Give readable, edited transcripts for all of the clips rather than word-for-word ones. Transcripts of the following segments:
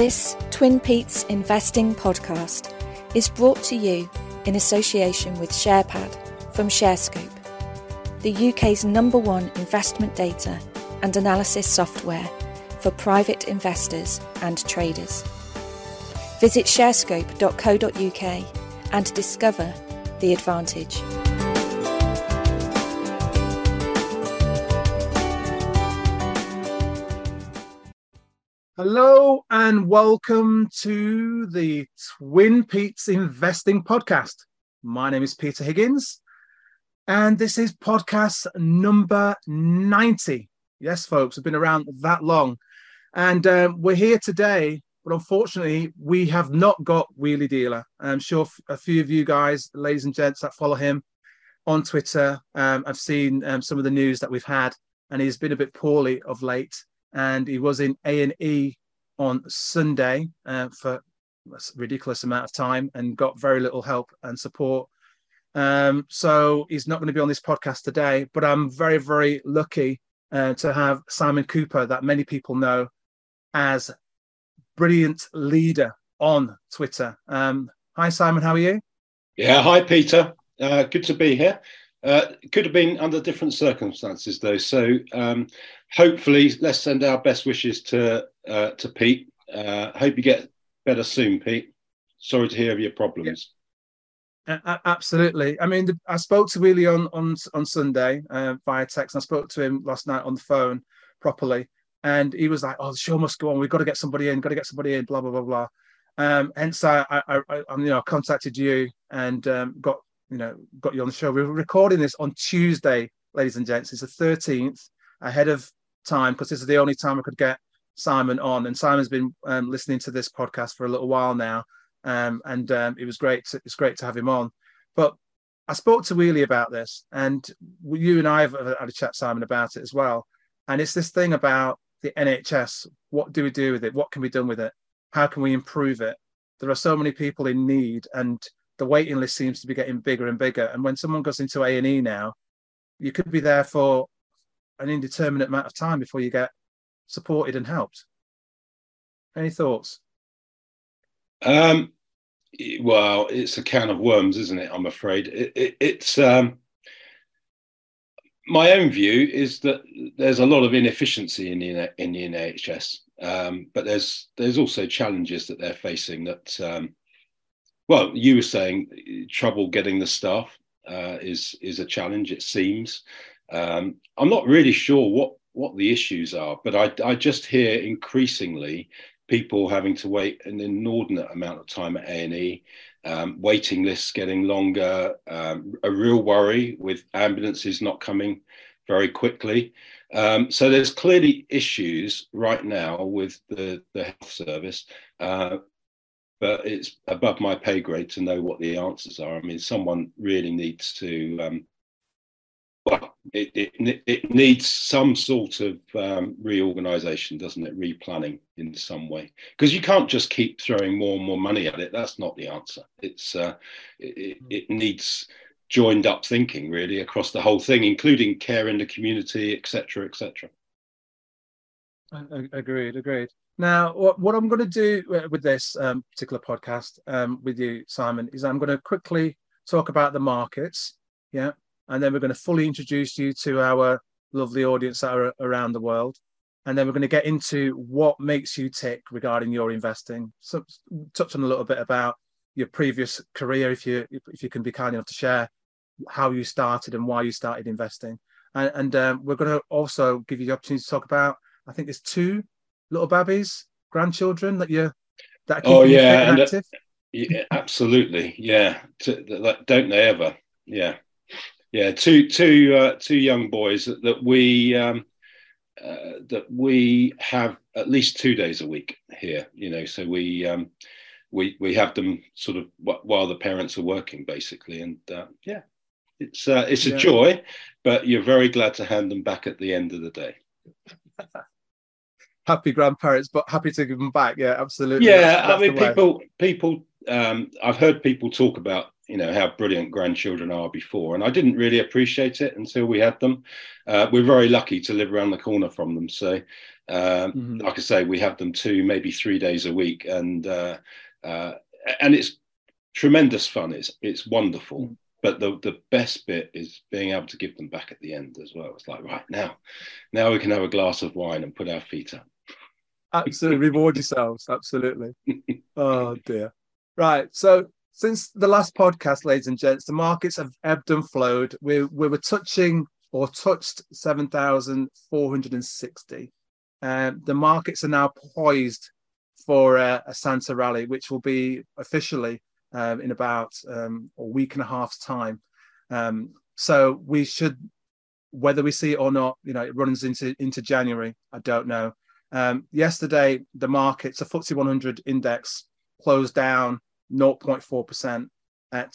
This Twin Peaks Investing podcast is brought to you in association with SharePad from ShareScope, the UK's #1 investment data and analysis software for private investors and traders. Visit sharescope.co.uk and discover the advantage. Hello and welcome to the Twin Peaks Investing podcast. My name is Peter Higgins and this is podcast number 90. Yes, folks, we've been around that long. And we're here today, but unfortunately, we have not got Wheelie Dealer. I'm sure a few of you guys, ladies and gents that follow him on Twitter, I've seen some of the news that we've had, and he's been a bit poorly of late. And he was in A&E on Sunday for a ridiculous amount of time and got very little help and support. So he's not going to be on this podcast today, but I'm very, very lucky to have Simon Cooper, that many people know as Brilliant Leader on Twitter. Hi, Simon. How are you? Yeah. Hi, Peter. Good to be here. Could have been under different circumstances, though. So hopefully, let's send our best wishes to Pete. Hope you get better soon, Pete. Sorry to hear of your problems. Yeah. Absolutely. I mean, I spoke to Wheelie on Sunday via text. And I spoke to him last night on the phone properly. And he was like, "Oh, the show must go on. We've got to get somebody in. Blah blah blah blah." Hence, I contacted you and got you on the show. We were recording this on Tuesday, ladies and gents. It's the 13th, ahead of time, because this is the only time I could get Simon on. And Simon's been listening to this podcast for a little while now, and it was great. It's great to have him on. But I spoke to Wheelie about this, and you and I have had a chat, Simon, about it as well. And it's this thing about the NHS. What do we do with it? What can be done with it? How can we improve it? There are so many people in need, and the waiting list seems to be getting bigger and bigger. And when someone goes into A&E now, you could be there for an indeterminate amount of time before you get supported and helped. Any thoughts? Well, it's a can of worms, isn't it? I'm afraid it's. My own view is that there's a lot of inefficiency in the NHS, but there's also challenges that they're facing. That well, you were saying trouble getting the staff is a challenge. It seems. I'm not really sure what the issues are, but I just hear increasingly people having to wait an inordinate amount of time at A&E, waiting lists getting longer, a real worry with ambulances not coming very quickly. So there's clearly issues right now with the health service, but it's above my pay grade to know what the answers are. I mean, someone really needs to, it needs some sort of reorganisation, doesn't it? Replanning in some way, because you can't just keep throwing more and more money at it. That's not the answer. It needs joined up thinking really across the whole thing, including care in the community, etc., etc. Agreed. Now, what I'm going to do with this particular podcast with you, Simon, is I'm going to quickly talk about the markets, yeah, and then we're going to fully introduce you to our lovely audience that are around the world, and then we're going to get into what makes you tick regarding your investing. So, touch on a little bit about your previous career, if you can be kind enough to share how you started and why you started investing, and we're going to also give you the opportunity to talk about. I think there's 2 little babbies, grandchildren that are keeping you fit and active. Yeah, absolutely. Yeah, don't they ever? Yeah. Two young boys that we have at least 2 days a week here. So we have them sort of while the parents are working, basically, and it's a joy, but you're very glad to hand them back at the end of the day. Happy grandparents, but happy to give them back. Yeah, absolutely. Yeah, that's I mean, people. I've heard people talk about how brilliant grandchildren are before, and I didn't really appreciate it until we had them. We're very lucky to live around the corner from them, so like I say, we have them 2, maybe 3 days a week, and it's tremendous fun. It's wonderful. But the best bit is being able to give them back at the end as well. It's like, right, now we can have a glass of wine and put our feet up. Absolutely. Reward yourselves. Absolutely. Oh, dear. Right. So since the last podcast, ladies and gents, the markets have ebbed and flowed. We were touched 7,460. The markets are now poised for a Santa rally, which will be officially in about a week and a half's time. So we should, whether we see it or not, it runs into January. I don't know. Yesterday, the markets, the FTSE 100 index closed down 0.4% at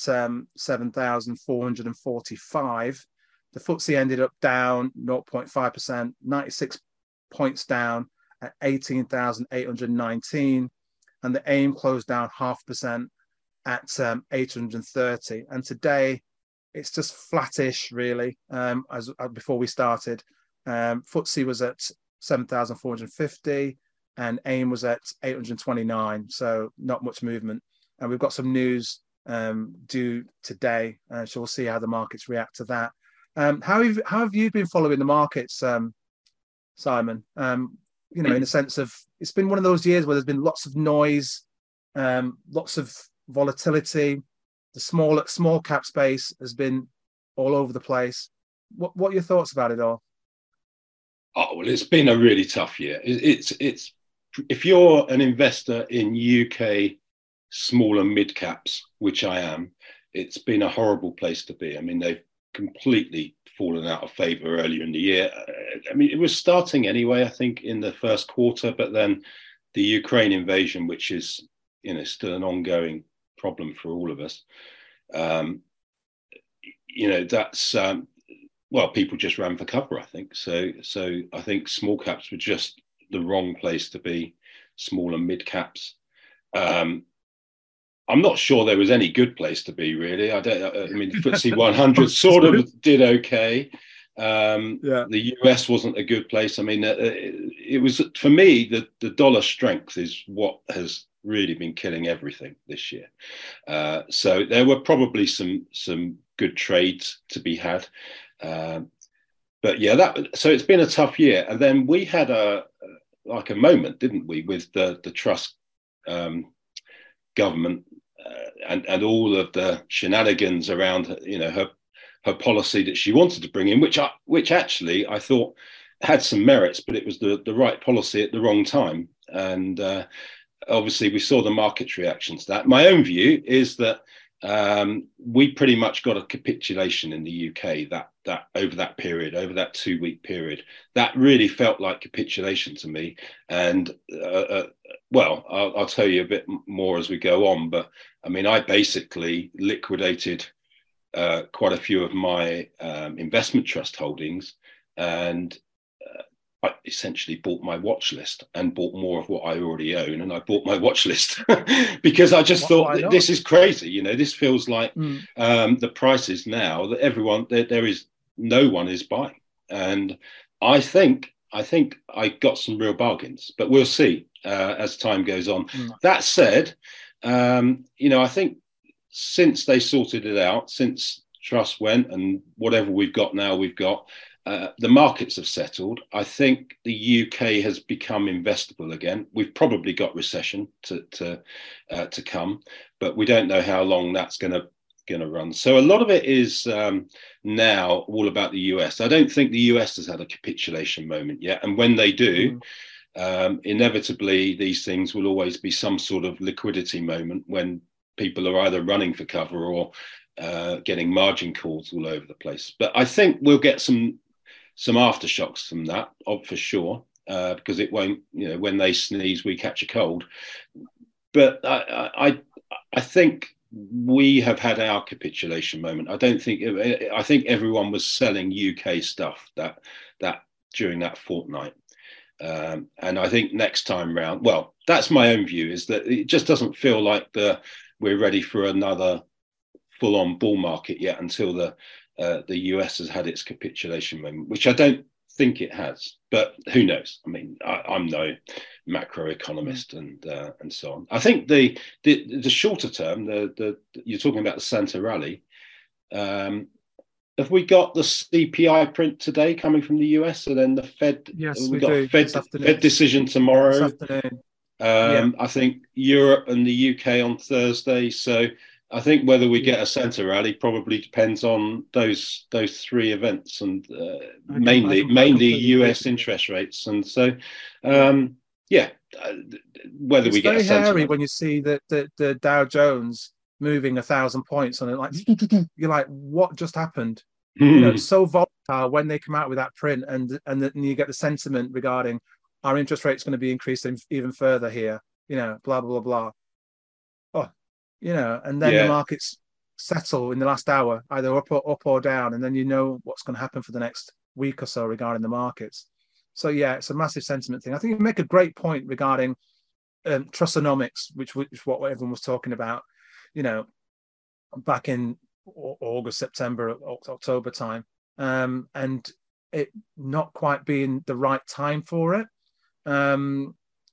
7,445. The FTSE ended up down 0.5%, 96 points down at 18,819. And the AIM closed down 0.5% at 830. And today, it's just flattish, really, as before we started. FTSE was at 7,450 and AIM was at 829. So not much movement. And we've got some news due today. So we'll see how the markets react to that. How have you been following the markets, Simon? In the sense of, it's been one of those years where there's been lots of noise, lots of volatility. The small cap space has been all over the place. What are your thoughts about it all? Oh, well, it's been a really tough year. It's if you're an investor in UK small and mid caps, which I am, it's been a horrible place to be. I mean, they've completely fallen out of favour earlier in the year. I mean, it was starting anyway, I think, in the first quarter, but then the Ukraine invasion, which is, still an ongoing problem for all of us. That's people just ran for cover, I think. So I think small caps were just the wrong place to be, small and mid caps. I'm not sure there was any good place to be, really. FTSE 100 sort of did okay. The US wasn't a good place. I mean, it was, for me, the dollar strength is what has really been killing everything this year. So there were probably some good trades to be had. But yeah, so it's been a tough year. And then we had a moment, didn't we, with the Truss government and all of the shenanigans around, her policy that she wanted to bring in, which actually I thought had some merits, but it was the right policy at the wrong time. And obviously we saw the market's reaction to that. My own view is that we pretty much got a capitulation in the UK that over that period, over that 2-week period. That really felt like capitulation to me. And I'll tell you a bit more as we go on, but I mean, I basically liquidated quite a few of my investment trust holdings, and I essentially bought my watch list and bought more of what I already own. And I bought my watch list because I just thought this is crazy. This feels like the prices now that there is no one is buying. And I think I got some real bargains, but we'll see as time goes on. That said, I think since they sorted it out, since Truss went and whatever we've got now, the markets have settled. I think the UK has become investable again. We've probably got recession to come, but we don't know how long that's going to run. So a lot of it is now all about the US. I don't think the US has had a capitulation moment yet, and when they do, inevitably these things will always be some sort of liquidity moment when people are either running for cover or getting margin calls all over the place. But I think we'll get some aftershocks from that, for sure, because it won't, when they sneeze, we catch a cold. But I think we have had our capitulation moment. I think everyone was selling UK stuff that during that fortnight. And I think next time round, well, that's my own view, is that it just doesn't feel like we're ready for another full-on bull market yet until the US has had its capitulation moment, which I don't think it has, but who knows? I mean, I'm no macroeconomist and so on. I think the shorter term, the you're talking about the Santa rally. Have we got the CPI print today coming from the US, and then the Fed? Yes, we got a Fed decision tomorrow. I think Europe and the UK on Thursday. So I think whether we get a Santa rally probably depends on those three events, and mainly US interest rates. And so, whether we get a Santa rally. It's very hairy when you see that the Dow Jones moving 1,000 points on it, like you're like, what just happened? It's so volatile when they come out with that print, and you get the sentiment regarding our interest rate's going to be increasing even further here, blah blah blah blah. And then the markets settle in the last hour, either up or down, and then what's going to happen for the next week or so regarding the markets. So it's a massive sentiment thing. I think you make a great point regarding Trussonomics, which what everyone was talking about, back in August, September, October time, and it not quite being the right time for it. And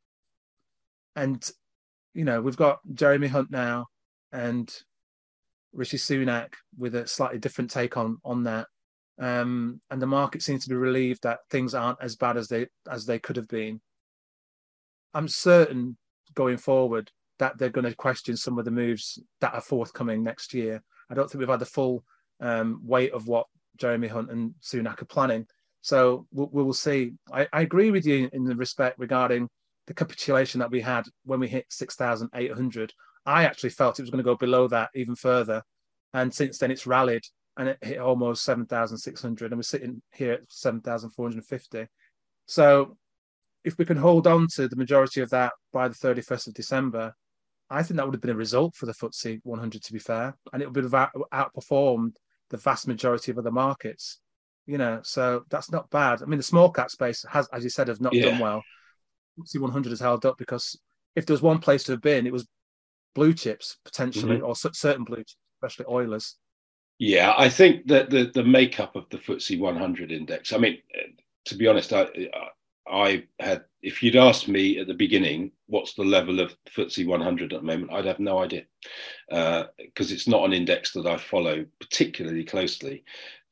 we've got Jeremy Hunt now and Rishi Sunak with a slightly different take on that. And the market seems to be relieved that things aren't as bad as they could have been. I'm certain going forward that they're going to question some of the moves that are forthcoming next year. I don't think we've had the full weight of what Jeremy Hunt and Sunak are planning. So we will see. I agree with you in the respect regarding the capitulation that we had when we hit 6,800. I actually felt it was going to go below that even further. And since then it's rallied and it hit almost 7,600 and we're sitting here at 7,450. So if we can hold on to the majority of that by the 31st of December, I think that would have been a result for the FTSE 100, to be fair. And it would have outperformed the vast majority of other markets. So that's not bad. I mean, the small cap space has, as you said, have not done well. FTSE 100 has held up because if there was one place to have been, it was blue chips potentially, or certain blue chips, especially oilers. Yeah, I think that the makeup of the FTSE 100 index. I mean, to be honest, I had, if you'd asked me at the beginning, what's the level of FTSE 100 at the moment, I'd have no idea, because it's not an index that I follow particularly closely.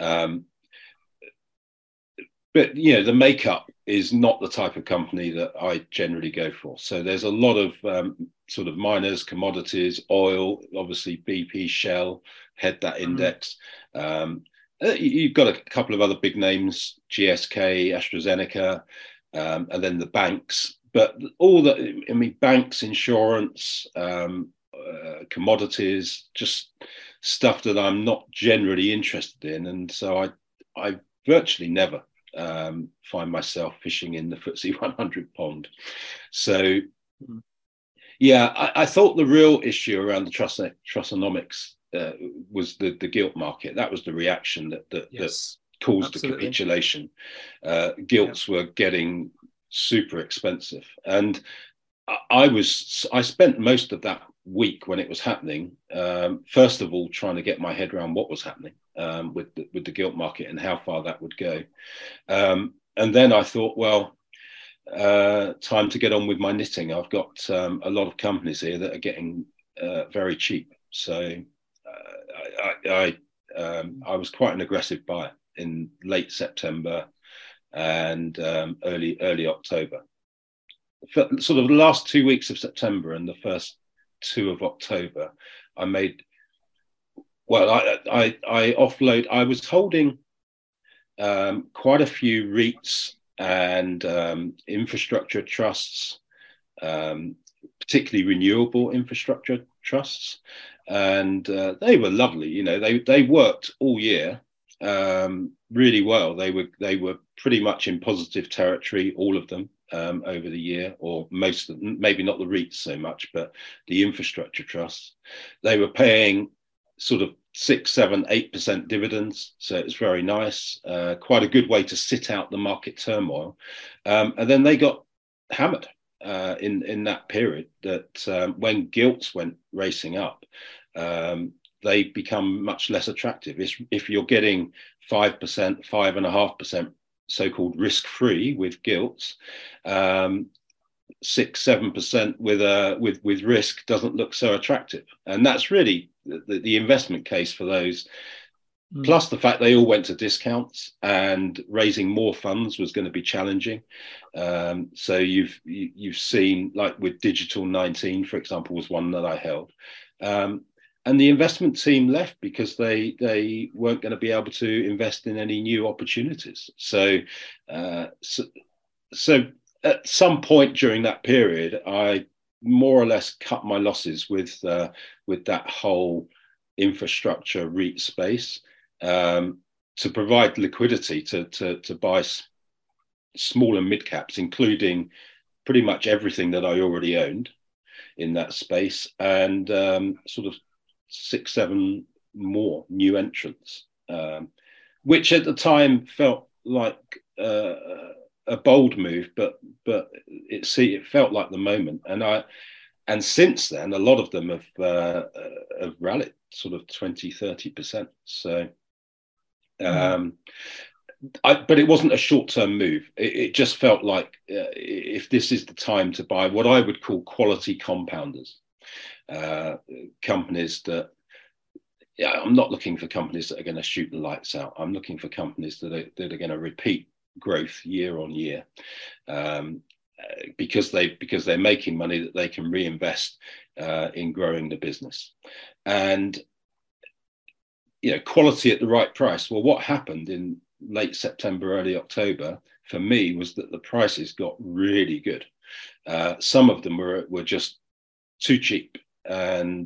But the makeup is not the type of company that I generally go for. So there's a lot of sort of miners, commodities, oil. Obviously, BP, Shell head that index. You've got a couple of other big names: GSK, AstraZeneca, and then the banks. But all that, I mean, banks, insurance, commodities, just stuff that I'm not generally interested in, and so I virtually never find myself fishing in the FTSE 100 pond. So, I thought the real issue around the Trussonomics was the gilt market. That was the reaction that caused the capitulation. Gilts were getting super expensive, and I spent most of that week when it was happening, first of all trying to get my head around what was happening with the gilt market and how far that would go, and then I thought, well, time to get on with my knitting. I've got a lot of companies here that are getting very cheap, so I was quite an aggressive buyer in late September and early October. For sort of the last 2 weeks of September and the first 2 of October, I made, well, I offload. I was holding quite a few REITs and infrastructure trusts, particularly renewable infrastructure trusts, and they were lovely. They worked all year really well. They were pretty much in positive territory, all of them. Over the year, or most of them, maybe not the REITs so much, but the infrastructure trusts, they were paying sort of 6, 7, 8% dividends. So it's very nice, quite a good way to sit out the market turmoil. And then they got hammered in that period that when gilts went racing up, they become much less attractive. If you're getting 5%, 5.5% so-called risk-free with gilts, 6-7% with risk doesn't look so attractive, and that's really the investment case for those. Plus the fact they all went to discounts, and raising more funds was going to be challenging. So you've seen, like with Digital 19, for example, was one that I held. And the investment team left because they weren't going to be able to invest in any new opportunities. So at some point during that period, I more or less cut my losses with that whole infrastructure REIT space, to provide liquidity to buy small and mid caps, including pretty much everything that I already owned in that space, and sort of 6-7 more new entrants, which at the time felt like a bold move, but it felt like the moment. And since then, a lot of them have rallied sort of 20-30%. So, but it wasn't a short-term move. It just felt like if this is the time to buy what I would call quality compounders, companies that, I'm not looking for companies that are going to shoot the lights out. I'm looking for companies that are going to repeat growth year on year, because they're making money that they can reinvest in growing the business. And quality at the right price. Well, what happened in late September, early October for me was that the prices got really good. Some of them were just too cheap, and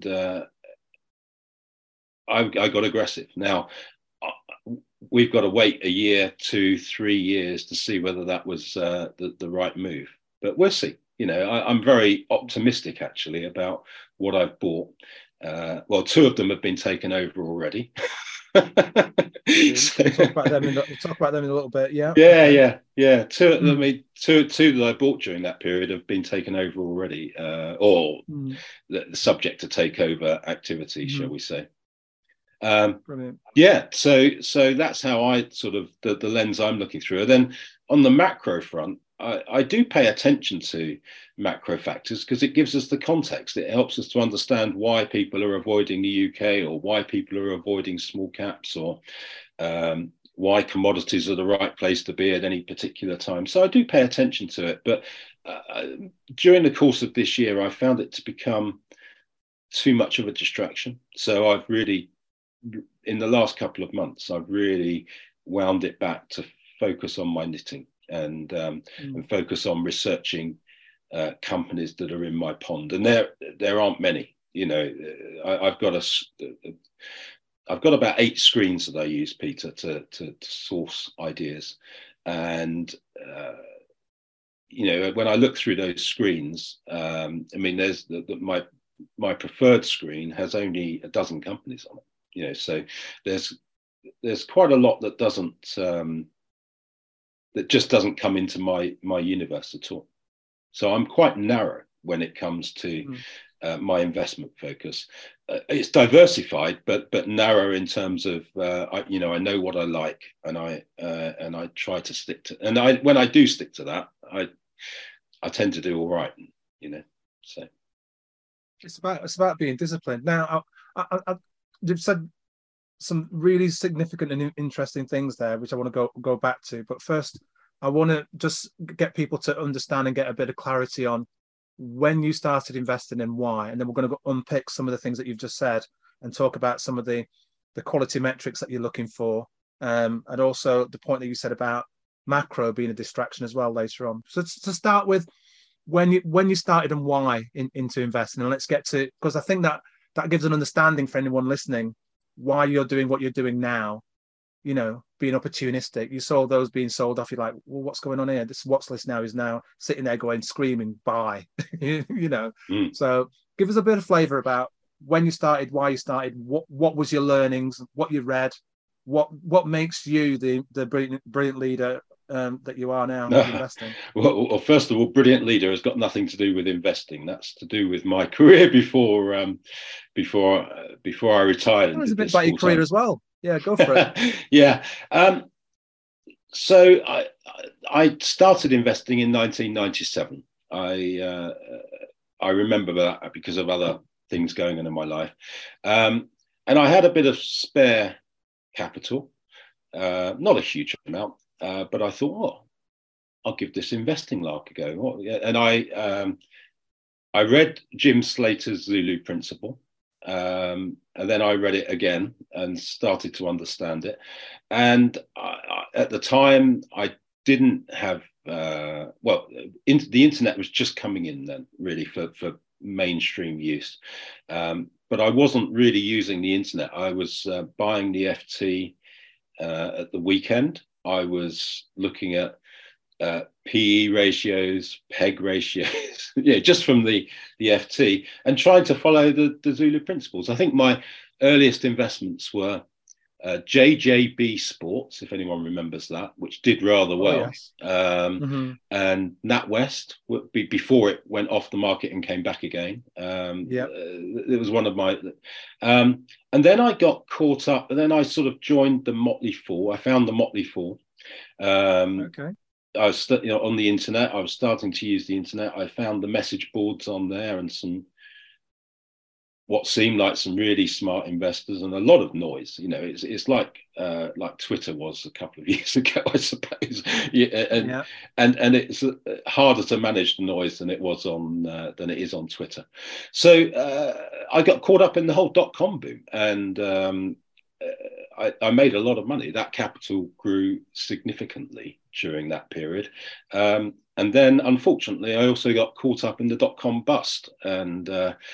I got aggressive. Now we've got to wait a year, 2-3 years to see whether that was the right move, but we'll see. I'm very optimistic actually about what I've bought. Well, 2 of them have been taken over already. So, we'll talk about them in a little bit. Yeah. Two of them, two that I bought during that period have been taken over already, or subject to takeover activity, shall we say? Brilliant. Yeah. So that's how I sort of the lens I'm looking through. And then on the macro front, I do pay attention to macro factors because it gives us the context. It helps us to understand why people are avoiding the UK, or why people are avoiding small caps, or why commodities are the right place to be at any particular time. So I do pay attention to it. But during the course of this year, I found it to become too much of a distraction. So I've really, in the last couple of months, I've really wound it back to focus on my knitting, and focus on researching companies that are in my pond, and there aren't many. I've got about 8 screens that I use, Peter, to source ideas, and when I look through those screens, there's my preferred screen has only a dozen companies on it. So there's quite a lot that just doesn't come into my universe at all. So I'm quite narrow when it comes to my investment focus. It's diversified, but narrow in terms of I know what I like, and I try to stick to. And when I do stick to that, I tend to do all right. So it's about being disciplined. Now, you've said some really significant and interesting things there, which I want to go back to. But first, I want to just get people to understand and get a bit of clarity on when you started investing and why. And then we're going to unpick some of the things that you've just said and talk about some of the quality metrics that you're looking for, and also the point that you said about macro being a distraction as well later on. So to start with, when you started and why into investing, and let's get to, because I think that gives an understanding for anyone listening why you're doing what you're doing now, being opportunistic. You saw those being sold off, you're like, well, what's going on here? This watch list now is now sitting there going, screaming, buy. So give us a bit of flavor about when you started, why you started, what was your learnings, what you read, what makes you the brilliant leader that you are now with investing? Well, first of all, brilliant leader has got nothing to do with investing. That's to do with my career before I retired. It was a bit about your career as well. Yeah, go for it. Yeah. So I started investing in 1997. I remember that because of other things going on in my life, and I had a bit of spare capital, not a huge amount, but I thought, oh, I'll give this investing lark a go. And I read Jim Slater's Zulu Principle, and then I read it again and started to understand it. And at the time, I didn't have the internet was just coming in then, really, for mainstream use. But I wasn't really using the internet. I was buying the FT at the weekend. I was looking at PE ratios, PEG ratios, just from the FT, and trying to follow the Zulu principles. I think my earliest investments were JJB Sports, if anyone remembers that, which did rather well. Oh, yes. And NatWest, before it went off the market and came back again. It was one of my... and then I got caught up, and then I sort of joined the Motley Fool. I found the Motley Fool. Okay. I was on the internet. I was starting to use the internet. I found the message boards on there and what seemed like some really smart investors and a lot of noise. It's like Twitter was a couple of years ago, I suppose. And it's harder to manage the noise than it is on Twitter. So I got caught up in the whole .com boom, and I made a lot of money. That capital grew significantly during that period. And then, unfortunately, I also got caught up in the .com bust. And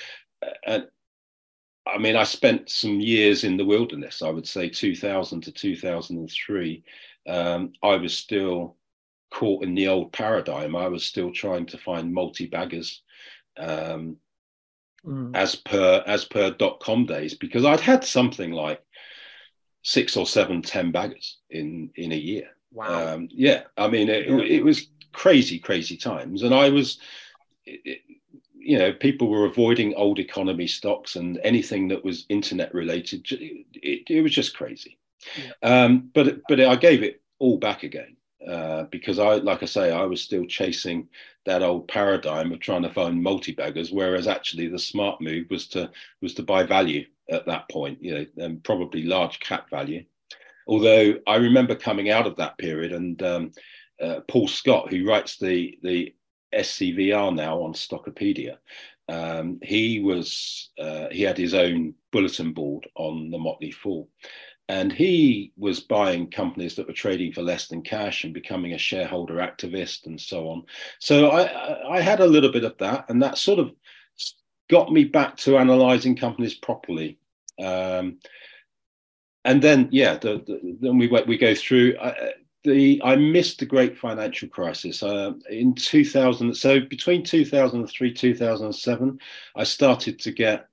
I mean, I spent some years in the wilderness. I would say 2000 to 2003. I was still caught in the old paradigm. I was still trying to find multi-baggers as per .com days, because I'd had something like 6 or 7 10-baggers in a year. Wow. I mean, it was crazy times, and I was, people were avoiding old economy stocks and anything that was internet related. It was just crazy. But I gave it all back again because I was still chasing that old paradigm of trying to find multi-baggers, whereas actually the smart move was to buy value at that point, and probably large cap value. Although I remember coming out of that period, and Paul Scott, who writes the SCVR now on Stockopedia, he had his own bulletin board on the Motley Fool, and he was buying companies that were trading for less than cash and becoming a shareholder activist and so on. So I had a little bit of that, and that sort of got me back to analysing companies properly. And then, then we go through. I missed the great financial crisis in 2000. So between 2003 2007, I started to get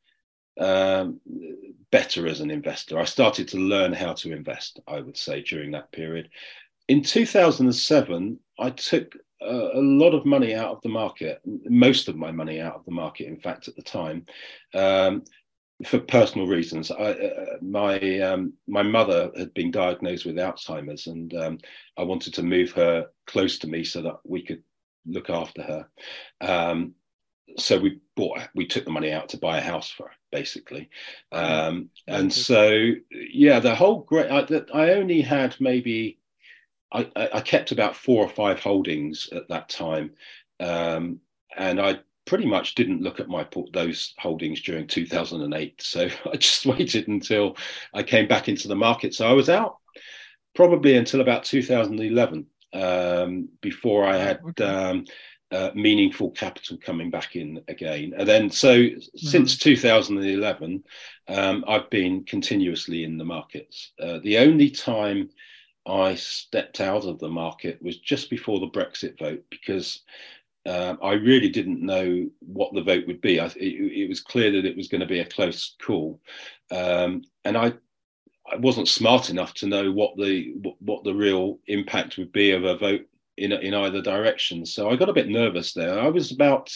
better as an investor. I started to learn how to invest, I would say, during that period. In 2007, I took a lot of money out of the market, most of my money out of the market, in fact, at the time. For personal reasons. My mother had been diagnosed with Alzheimer's, and I wanted to move her close to me so that we could look after her. So we took the money out to buy a house for her, basically. And so, the whole I only had maybe, I kept about 4 or 5 holdings at that time. And I pretty much didn't look at those holdings during 2008. So I just waited until I came back into the market. So I was out probably until about 2011 before I had meaningful capital coming back in again. And then since 2011, I've been continuously in the markets. The only time I stepped out of the market was just before the Brexit vote, because I really didn't know what the vote would be. It was clear that it was going to be a close call, and I I wasn't smart enough to know what the real impact would be of a vote in either direction. So I got a bit nervous there. I was about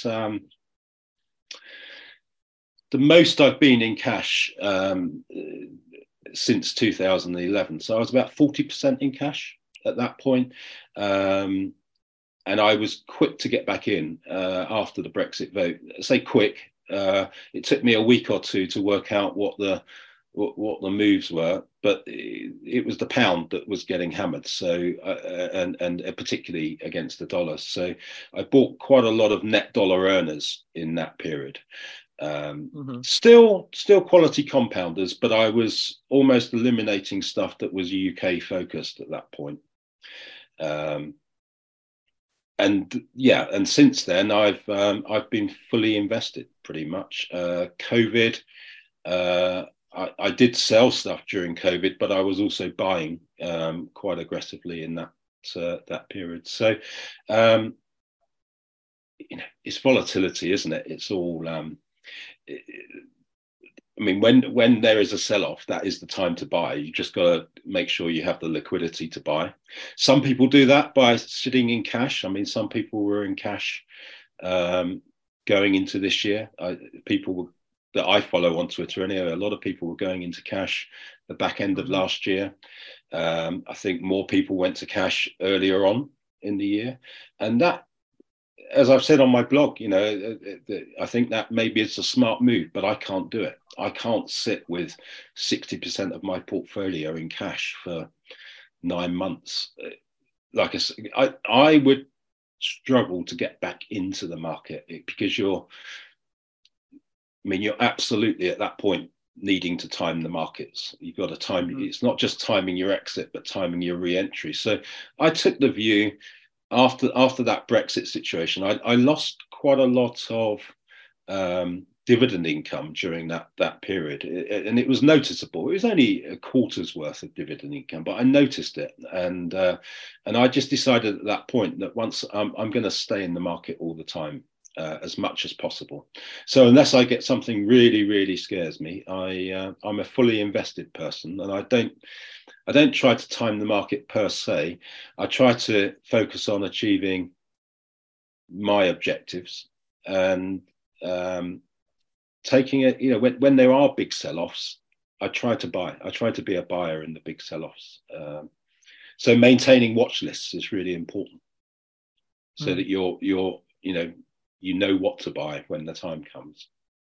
the most I've been in cash since 2011. So I was about 40% in cash at that point. And I was quick to get back in after the Brexit vote. I say quick. It took me a week or two to work out what the moves were, but it was the pound that was getting hammered. So and particularly against the dollar. So I bought quite a lot of net dollar earners in that period. Still quality compounders, but I was almost eliminating stuff that was UK focused at that point. And since then I've been fully invested pretty much. COVID, I did sell stuff during COVID, but I was also buying quite aggressively in that period. So it's volatility, isn't it? It's all. I mean, when there is a sell-off, that is the time to buy. You just got to make sure you have the liquidity to buy. Some people do that by sitting in cash. I mean, some people were in cash going into this year. People that I follow on Twitter, anyway, a lot of people were going into cash the back end of last year. I think more people went to cash earlier on in the year, and that, as I've said on my blog, I think that maybe it's a smart move, but I can't do it. I can't sit with 60% of my portfolio in cash for 9 months. Like I would struggle to get back into the market because you're absolutely at that point needing to time the markets. You've got to time. It's not just timing your exit, but timing your re-entry. So I took the view, after that Brexit situation, I lost quite a lot of dividend income during that period, and it was noticeable. It was only a quarter's worth of dividend income, but I noticed it, and I just decided at that point that once I'm going to stay in the market all the time, as much as possible. So unless I get something really, really scares me, I'm a fully invested person, and I don't try to time the market per se. I try to focus on achieving my objectives and taking it. When there are big sell-offs, I try to buy. I try to be a buyer in the big sell-offs. So maintaining watch lists is really important, so that you're you know what to buy when the time comes.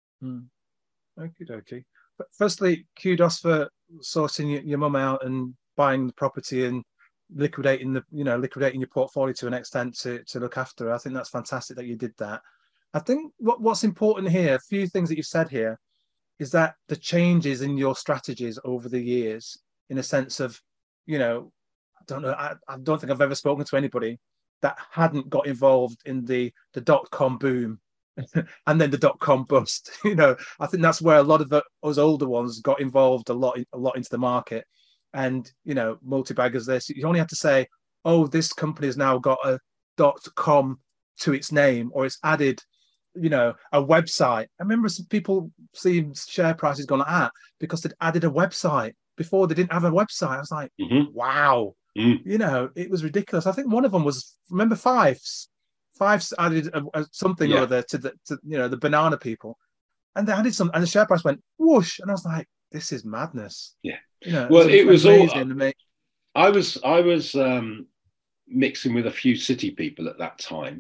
Okay. But firstly, kudos for sorting your mum out and buying the property and liquidating your portfolio to an extent to look after her. I think that's fantastic that you did that. I think what's important here, a few things that you've said here, is that the changes in your strategies over the years, in a sense of, I don't know, I don't think I've ever spoken to anybody that hadn't got involved in the dot-com boom and then the dot-com bust. I think that's where a lot of us older ones got involved a lot into the market. And, multi-baggers this, you only have to say, oh, this company has now got a .com to its name, or it's added, a website. I remember some people seeing share prices gone because they'd added a website. Before they didn't have a website. I was like, wow. It was ridiculous. I think one of them was, remember Fives added something or other to the banana people, and they added some, and the share price went whoosh, and I was like, this is madness. Well, it was all. I was mixing with a few city people at that time,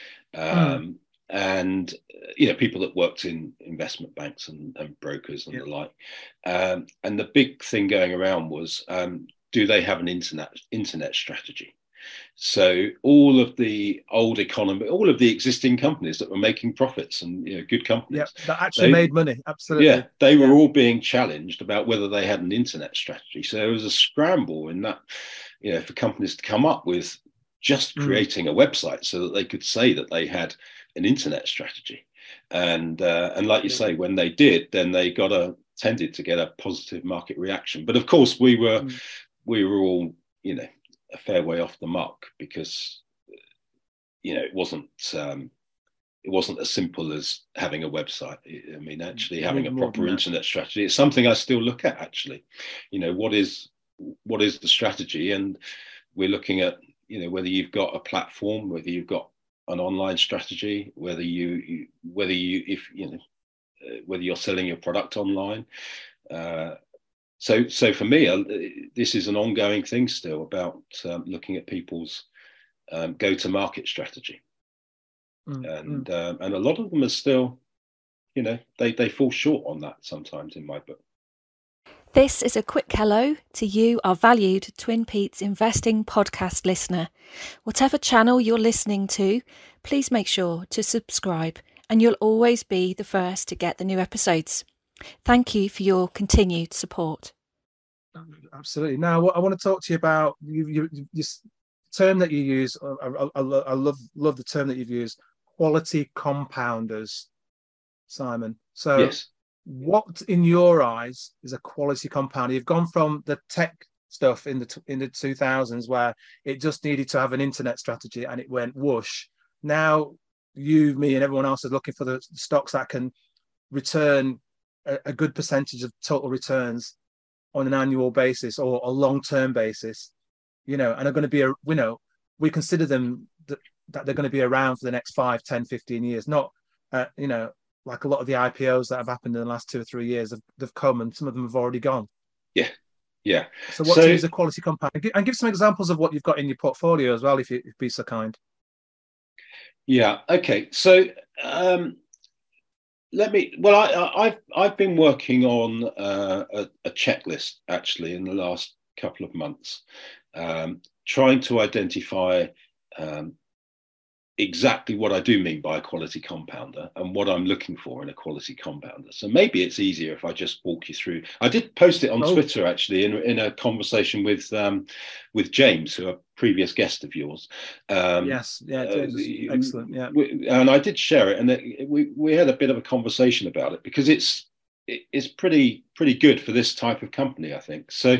and people that worked in investment banks and brokers and the like, and the big thing going around was, do they have an internet strategy? So all of the old economy, all of the existing companies that were making profits and good companies, that actually made money, absolutely. They were all being challenged about whether they had an internet strategy. So there was a scramble in that, for companies to come up with just creating a website so that they could say that they had an internet strategy. And like you say, when they did, then they tended to get a positive market reaction. But of course, we were all, a fair way off the mark because, it wasn't it wasn't as simple as having a website. I mean, actually having a More than proper that. internet strategy, it's something I still look at, actually. You know, what is the strategy? And we're looking at, you know, whether you've got a platform, whether you've got an online strategy, whether whether you're selling your product online. So for me, this is an ongoing thing still about looking at people's go-to-market strategy. And a lot of them are still, you know, they fall short on that sometimes in my book. This is a quick hello to you, our valued Twin Peaks Investing podcast listener. Whatever channel you're listening to, please make sure to subscribe and you'll always be the first to get the new episodes. Thank you for your continued support. Absolutely. Now, what I want to talk to you about, this term that you use, I love the term that you've used, quality compounders, Simon. So yes. What, in your eyes, is a quality compounder? You've gone from the tech stuff in the 2000s where it just needed to have an internet strategy and it went whoosh. Now you, me, and everyone else is looking for the stocks that can return a good percentage of total returns on an annual basis or a long-term basis, you know, and are going to be we consider them that they're going to be around for the next 5, 10, 15 years, not you know, like a lot of the IPOs that have happened in the last 2 or 3 years they've come and some of them have already gone. Yeah. So what is a quality compound? And give some examples of what you've got in your portfolio as well, if you'd be so kind. Yeah. Okay. So I've been working on a checklist actually in the last couple of months, trying to identify exactly what I do mean by a quality compounder and what I'm looking for in a quality compounder. So maybe it's easier if I just walk you through. I did post it on Twitter actually in a conversation with James, who a previous guest of yours. Yes, yeah, excellent. Yeah, and I did share it, and we had a bit of a conversation about it because it's pretty good for this type of company, I think. So.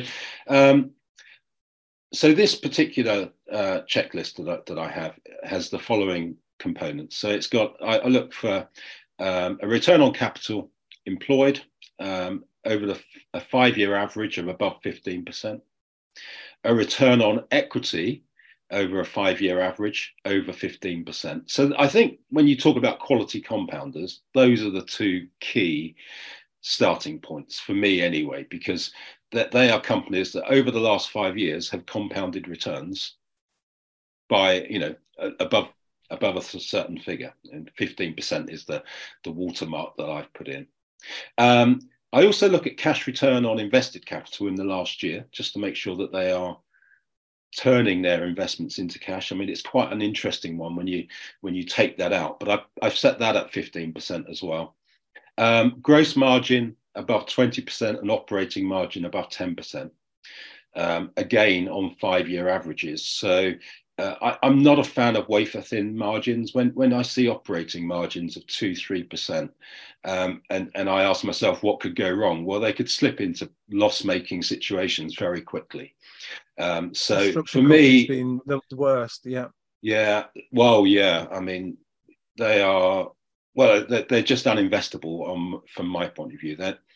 So this particular checklist that I have has the following components. So it's got, I look for a return on capital employed over a 5-year average of above 15%, a return on equity over a 5-year average over 15%. So I think when you talk about quality compounders, those are the two key starting points for me anyway, because that they are companies that over the last 5 years have compounded returns by, you know, above a certain figure, and 15% is the watermark that I've put in. I also look at cash return on invested capital in the last year, just to make sure that they are turning their investments into cash. I mean, it's quite an interesting one when you take that out, but I've set that at 15% as well. Gross margin above 20% and operating margin above 10%, again on 5-year averages. So I'm not a fan of wafer thin margins. When I see operating margins of 2-3%, and I ask myself what could go wrong, well, they could slip into loss-making situations very quickly. So for me, it's been the worst. Yeah. Well, yeah. I mean, they are. Well, they're just uninvestable from my point of view.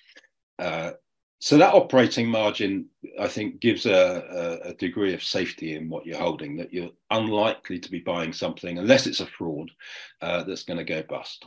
So that operating margin, I think, gives a degree of safety in what you're holding, that you're unlikely to be buying something, unless it's a fraud, that's going to go bust.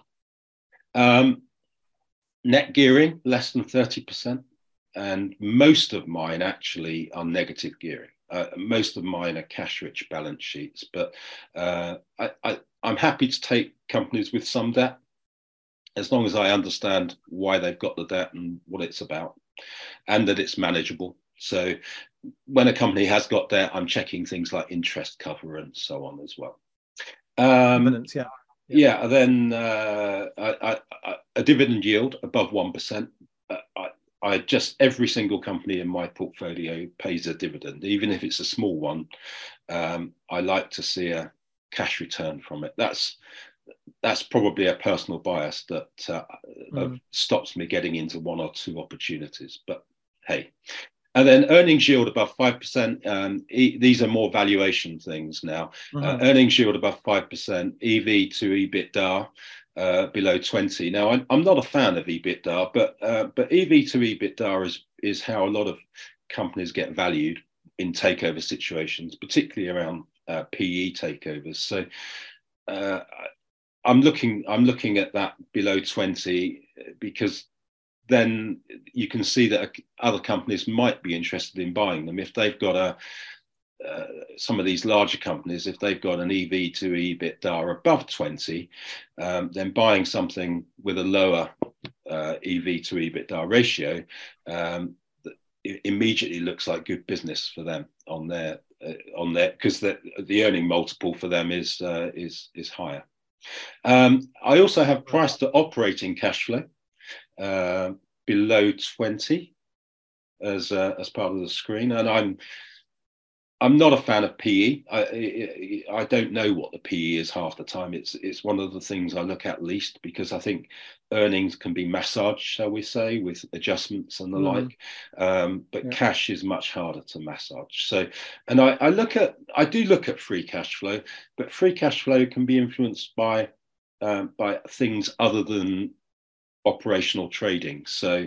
Net gearing, less than 30%. And most of mine actually are negative gearing. Most of mine are cash-rich balance sheets, but I'm happy to take companies with some debt, as long as I understand why they've got the debt and what it's about, and that it's manageable. So when a company has got debt, I'm checking things like interest cover and so on as well. Evidence, yeah. Then a dividend yield above 1%. Every single company in my portfolio pays a dividend, even if it's a small one. I like to see a cash return from it. That's probably a personal bias that stops me getting into one or two opportunities. But hey, And then earnings yield above 5%. These are more valuation things now. Earnings yield above 5%, EV to EBITDA below 20. Now, I'm not a fan of EBITDA, but EV to EBITDA is how a lot of companies get valued in takeover situations, particularly around PE takeovers. So I'm looking at that below 20 because then you can see that other companies might be interested in buying them if they've got some of these larger companies, if they've got an EV to EBITDA above 20, then buying something with a lower EV to EBITDA ratio it immediately looks like good business for them on their because the earning multiple for them is higher. I also have price to operating cash flow below 20 as part of the screen, and I'm not a fan of PE. I don't know what the PE is half the time. It's one of the things I look at least because I think earnings can be massaged, shall we say, with adjustments and the like. But cash is much harder to massage. So, and I do look at free cash flow, but free cash flow can be influenced by things other than operational trading. So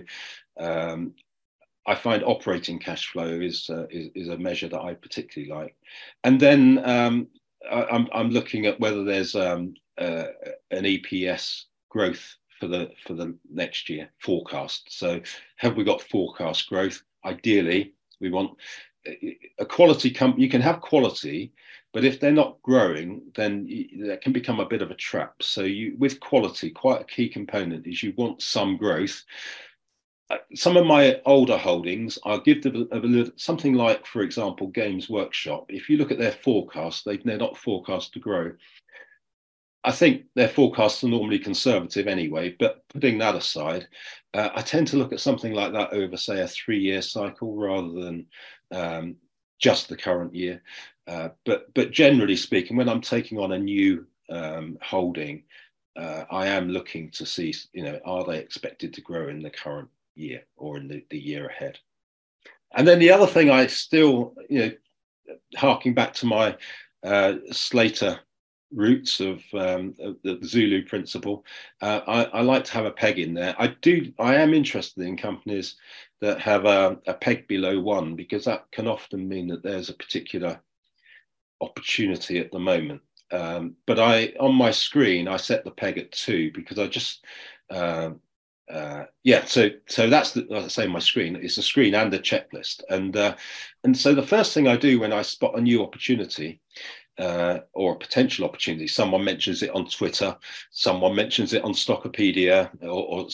I find operating cash flow is a measure that I particularly like. And then I'm looking at whether there's an EPS growth for the next year forecast. So have we got forecast growth? Ideally, we want a quality company. You can have quality, but if they're not growing, then that can become a bit of a trap. So with quality, quite a key component is you want some growth. Some of my older holdings, I'll give them something like, for example, Games Workshop. If you look at their forecast, they're not forecast to grow. I think their forecasts are normally conservative anyway, but putting that aside, I tend to look at something like that over, say, a 3-year cycle rather than just the current year. But generally speaking, when I'm taking on a new holding, I am looking to see, are they expected to grow in the current year or in the year ahead? And then the other thing I still, harking back to my Slater roots of the Zulu principle, I like to have a peg in there. I am interested in companies that have a peg below 1 because that can often mean that there's a particular opportunity at the moment. But on my screen I set the peg at 2 because I just so that's like I say, my screen is a screen and a checklist, and so the first thing I do when I spot a new opportunity or a potential opportunity, someone mentions it on Twitter, someone mentions it on Stockopedia, or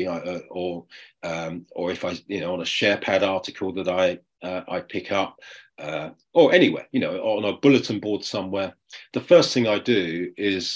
if I on a SharePad article that I pick up, or anywhere, on a bulletin board somewhere, the first thing I do is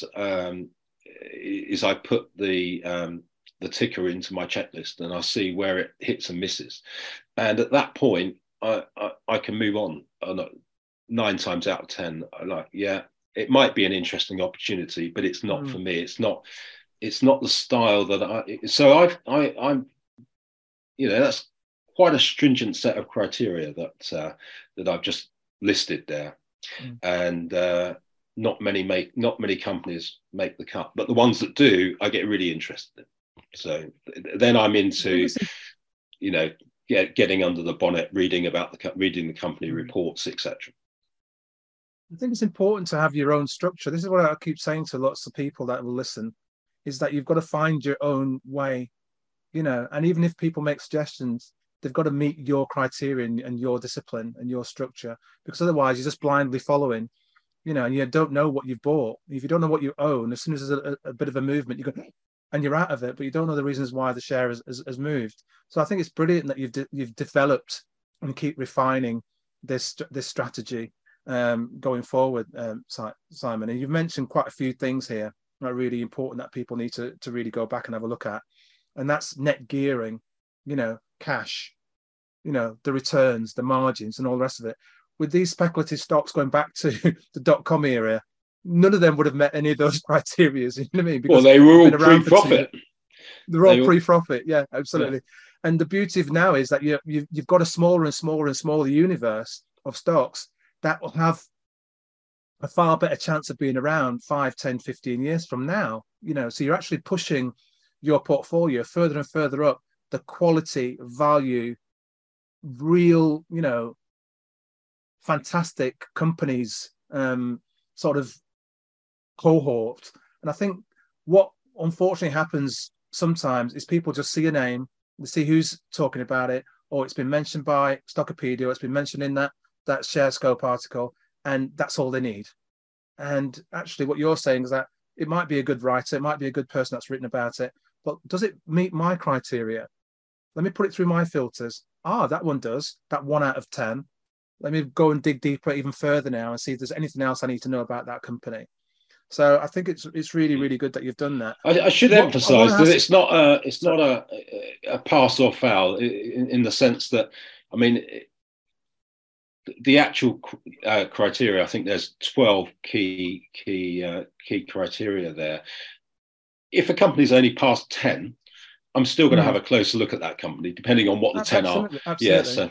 I put the ticker into my checklist and I see where it hits and misses, and at that point I can move on. 9 times out of 10, it might be an interesting opportunity, but it's not for me. It's not the style that I'm that's quite a stringent set of criteria that I've just listed there, and not many companies make the cut, but the ones that do, I get really interested in. So then I'm into, getting under the bonnet, reading the company reports, etc. I think it's important to have your own structure. This is what I keep saying to lots of people that will listen, is that you've got to find your own way, and even if people make suggestions, they've got to meet your criteria and your discipline and your structure, because otherwise you're just blindly following, and you don't know what you've bought. If you don't know what you own, as soon as there's a bit of a movement, you go, and you're out of it, but you don't know the reasons why the share has moved. So I think it's brilliant that you've developed and keep refining this strategy going forward, Simon. And you've mentioned quite a few things here that are really important that people need to really go back and have a look at. And that's net gearing, cash, the returns, the margins, and all the rest of it. With these speculative stocks going back to the .com era, none of them would have met any of those criteria. You know what I mean? Because they were all pre-profit. They're all pre-profit. Yeah, absolutely. And the beauty of now is that you've got a smaller and smaller and smaller universe of stocks that will have a far better chance of being around 5, 10, 15 years from now. So you're actually pushing your portfolio further and further up the quality, value, real, fantastic companies sort of cohort. And I think what unfortunately happens sometimes is people just see a name, they see who's talking about it, or it's been mentioned by Stockopedia, or it's been mentioned in that ShareScope article, and that's all they need. And actually what you're saying is that it might be a good writer, it might be a good person that's written about it, but does it meet my criteria? Let me put it through my filters. That one does. That 1 out of 10. Let me go and dig deeper even further now and see if there's anything else I need to know about that company. So I think it's really, really good that you've done that. I should emphasise that it's not a pass or foul in the sense that, I mean, the actual criteria, I think there's 12 key criteria there. If a company's only past 10, I'm still going to have a closer look at that company, depending on what the 10 are. Absolutely. Yeah, so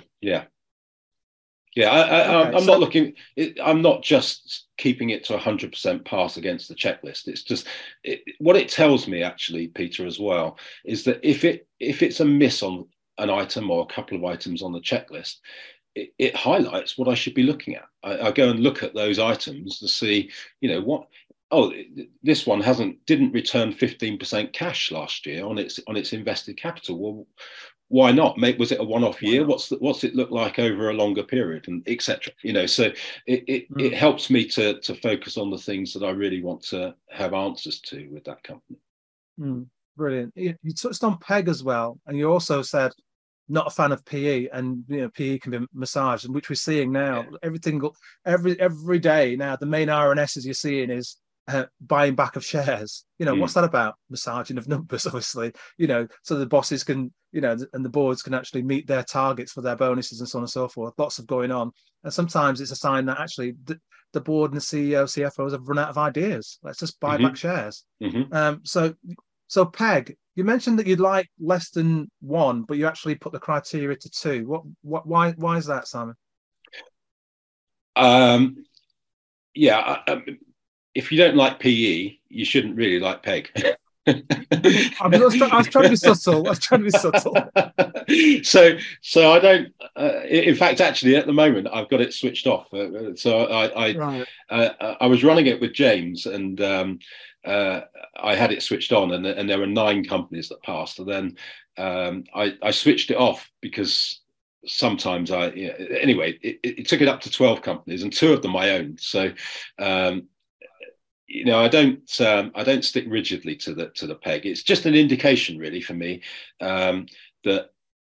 I'm not looking. I'm not just keeping it to 100% pass against the checklist. It's just what it tells me, actually, Peter, as well, is that if it's a miss on an item or a couple of items on the checklist, it highlights what I should be looking at. I go and look at those items to see, what. Oh, this one didn't return 15% cash last year on its invested capital. Well, why not? Was it a one-off year? What's it look like over a longer period, and etc. So it helps me to focus on the things that I really want to have answers to with that company. Brilliant. You touched on PEG as well, and you also said not a fan of PE, and PE can be massaged, which we're seeing now. Yeah. Every day now, the main RNSs you're seeing is buying back of shares. What's that about? Massaging of numbers, obviously, so the bosses can, and the boards can actually meet their targets for their bonuses and so on and so forth. Lots of going on. And sometimes it's a sign that actually the board and the CEO, CFOs have run out of ideas. Let's just buy back shares. So PEG, you mentioned that you'd like less than 1, but you actually put the criteria to 2. Why is that, Simon? If you don't like PE, you shouldn't really like PEG. I was trying to be subtle. So I don't. In fact, actually, at the moment, I've got it switched off. So I was running it with James, and I had it switched on, and there were 9 companies that passed, and then I switched it off because sometimes anyway, it took it up to 12 companies, and 2 of them I owned. So. I don't stick rigidly to the PEG. It's just an indication, really, for me, that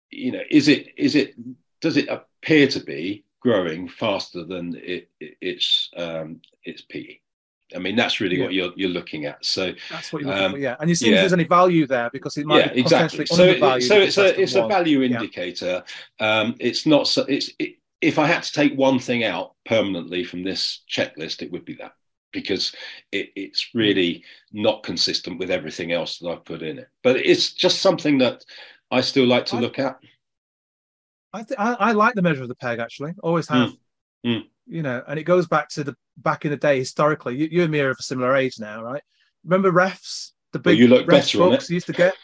does it appear to be growing faster than its PE? I mean, that's really what you're looking at. So that's what you're looking for, yeah. And you see if there's any value there, because it might be potentially undervalued. So it's a value indicator. It's not. If I had to take one thing out permanently from this checklist, it would be that. Because it's really not consistent with everything else that I've put in it. But it's just something that I still like to look at. I like the measure of the PEG, actually. Always have. And it goes back to back in the day, historically. You and me are of a similar age now, right? Remember refs? The big you look refs better books you used to get?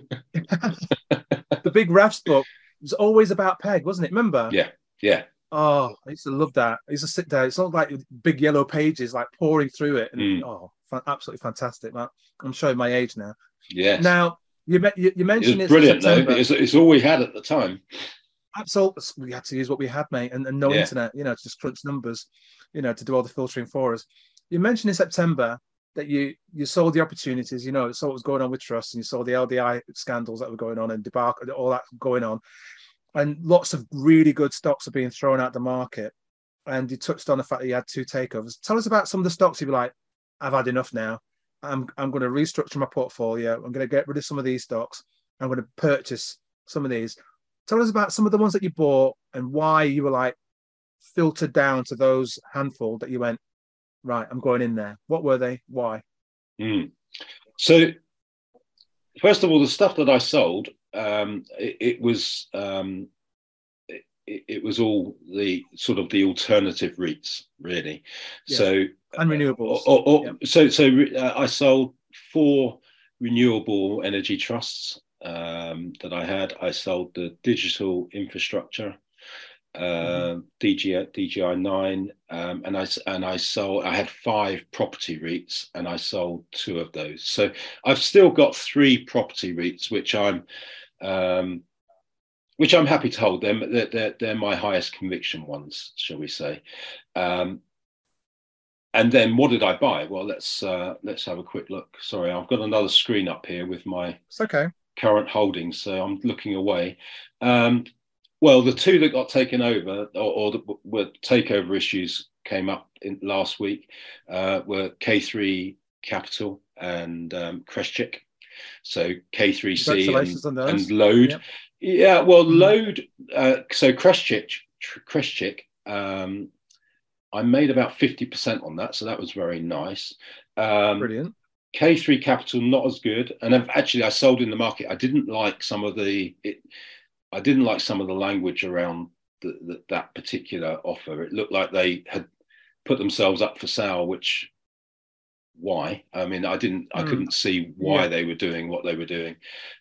The big refs book was always about PEG, wasn't it? Remember? Yeah. Oh, I used to love that. I used to sit there. It's not like big yellow pages, like pouring through it. And absolutely fantastic. I'm showing my age now. Yes. Now, you mentioned it's brilliant, though. It's all we had at the time. Absolutely. We had to use what we had, mate, and no internet, to just crunch numbers, to do all the filtering for us. You mentioned in September that you saw the opportunities, saw what was going on with trusts, and you saw the LDI scandals that were going on and debacle, all that going on. And lots of really good stocks are being thrown out the market. And you touched on the fact that you had 2 takeovers. Tell us about some of the stocks you'd be like, I've had enough now. I'm going to restructure my portfolio. I'm going to get rid of some of these stocks. I'm going to purchase some of these. Tell us about some of the ones that you bought and why you were like filtered down to those handful that you went, right, I'm going in there. What were they? Why? So, first of all, the stuff that I sold it was it was all the sort of the alternative REITs, really. Yeah. So And renewables. I sold 4 renewable energy trusts that I had. I sold the digital infrastructure, DGI 9, and I sold. I had 5 property REITs, and I sold 2 of those. So I've still got 3 property REITs, which I'm happy to hold. They're my highest conviction ones, shall we say. And then what did I buy? Well, let's have a quick look. Sorry, I've got another screen up here with my current holdings, so I'm looking away. Well, the 2 that got taken over, or were takeover issues came up in last week, were K3 Capital and Crestchick. So K3C and Load. Yep. Yeah, well, Load. So Crestchick. I made about 50% on that, so that was very nice. Brilliant. K3 Capital, not as good, and I sold in the market. I didn't like some of the language around that particular offer. It looked like they had put themselves up for sale, which why? I mean, I couldn't see why they were doing what they were doing.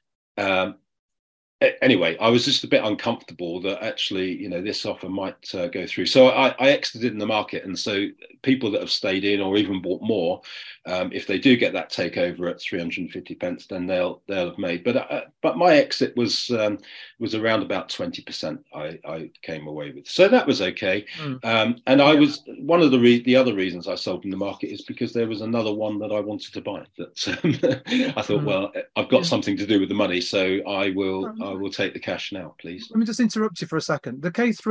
Anyway, I was just a bit uncomfortable that actually, this offer might go through. So I exited in the market. And so people that have stayed in or even bought more, if they do get that takeover at 350 pence, then they'll have made. But my exit was around about 20%. I came away with, so that was okay. And I was one of the other reasons I sold in the market is because there was another one that I wanted to buy. That I thought, well, I've got something to do with the money, so I will take the cash now, please. Let me just interrupt you for a second. The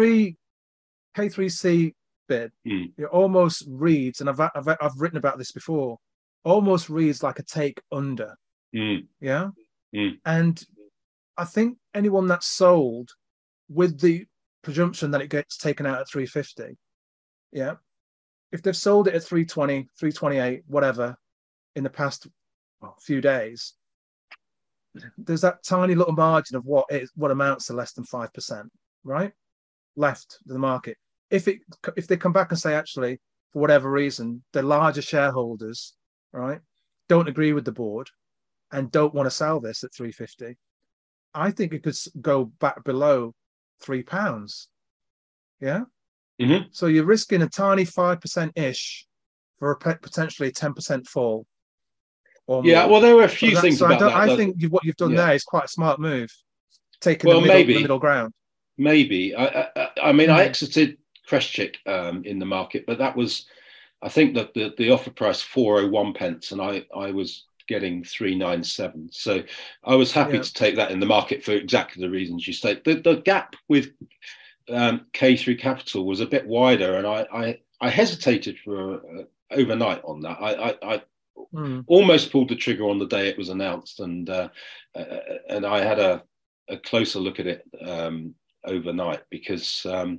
K3C bid, it almost reads, and I've written about this before, almost reads like a take under. Yeah. And I think anyone that's sold with the presumption that it gets taken out at 350, yeah, if they've sold it at 320, 328, whatever, in the past few days, there's that tiny little margin of what amounts to less than 5%, right, left to the market. If they come back and say, actually, for whatever reason, the larger shareholders, right, don't agree with the board and don't want to sell this at 350, I think it could go back below £3. Yeah. So you're risking a tiny 5% ish for a potentially 10% fall. Yeah, well, there were a few things about that. I think what you've done there is quite a smart move, taking the middle ground. Maybe. I mean, I exited Crestchick in the market, but that was, I think that the offer price 401 pence, and I was getting 397. So I was happy to take that in the market for exactly the reasons you state. The gap with K3 Capital was a bit wider, and I hesitated for overnight on that. I almost pulled the trigger on the day it was announced, and I had a closer look at it overnight because I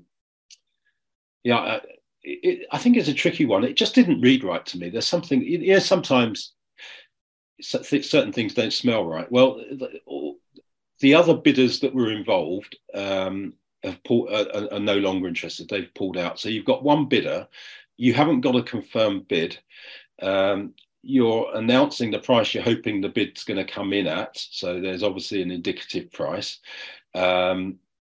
think it's a tricky one. It just didn't read right to me. There's something, sometimes certain things don't smell right. Well, the other bidders that were involved are no longer interested. They've pulled out. So you've got one bidder. You haven't got a confirmed bid. You're announcing the price you're hoping the bid's going to come in at. So there's obviously an indicative price. And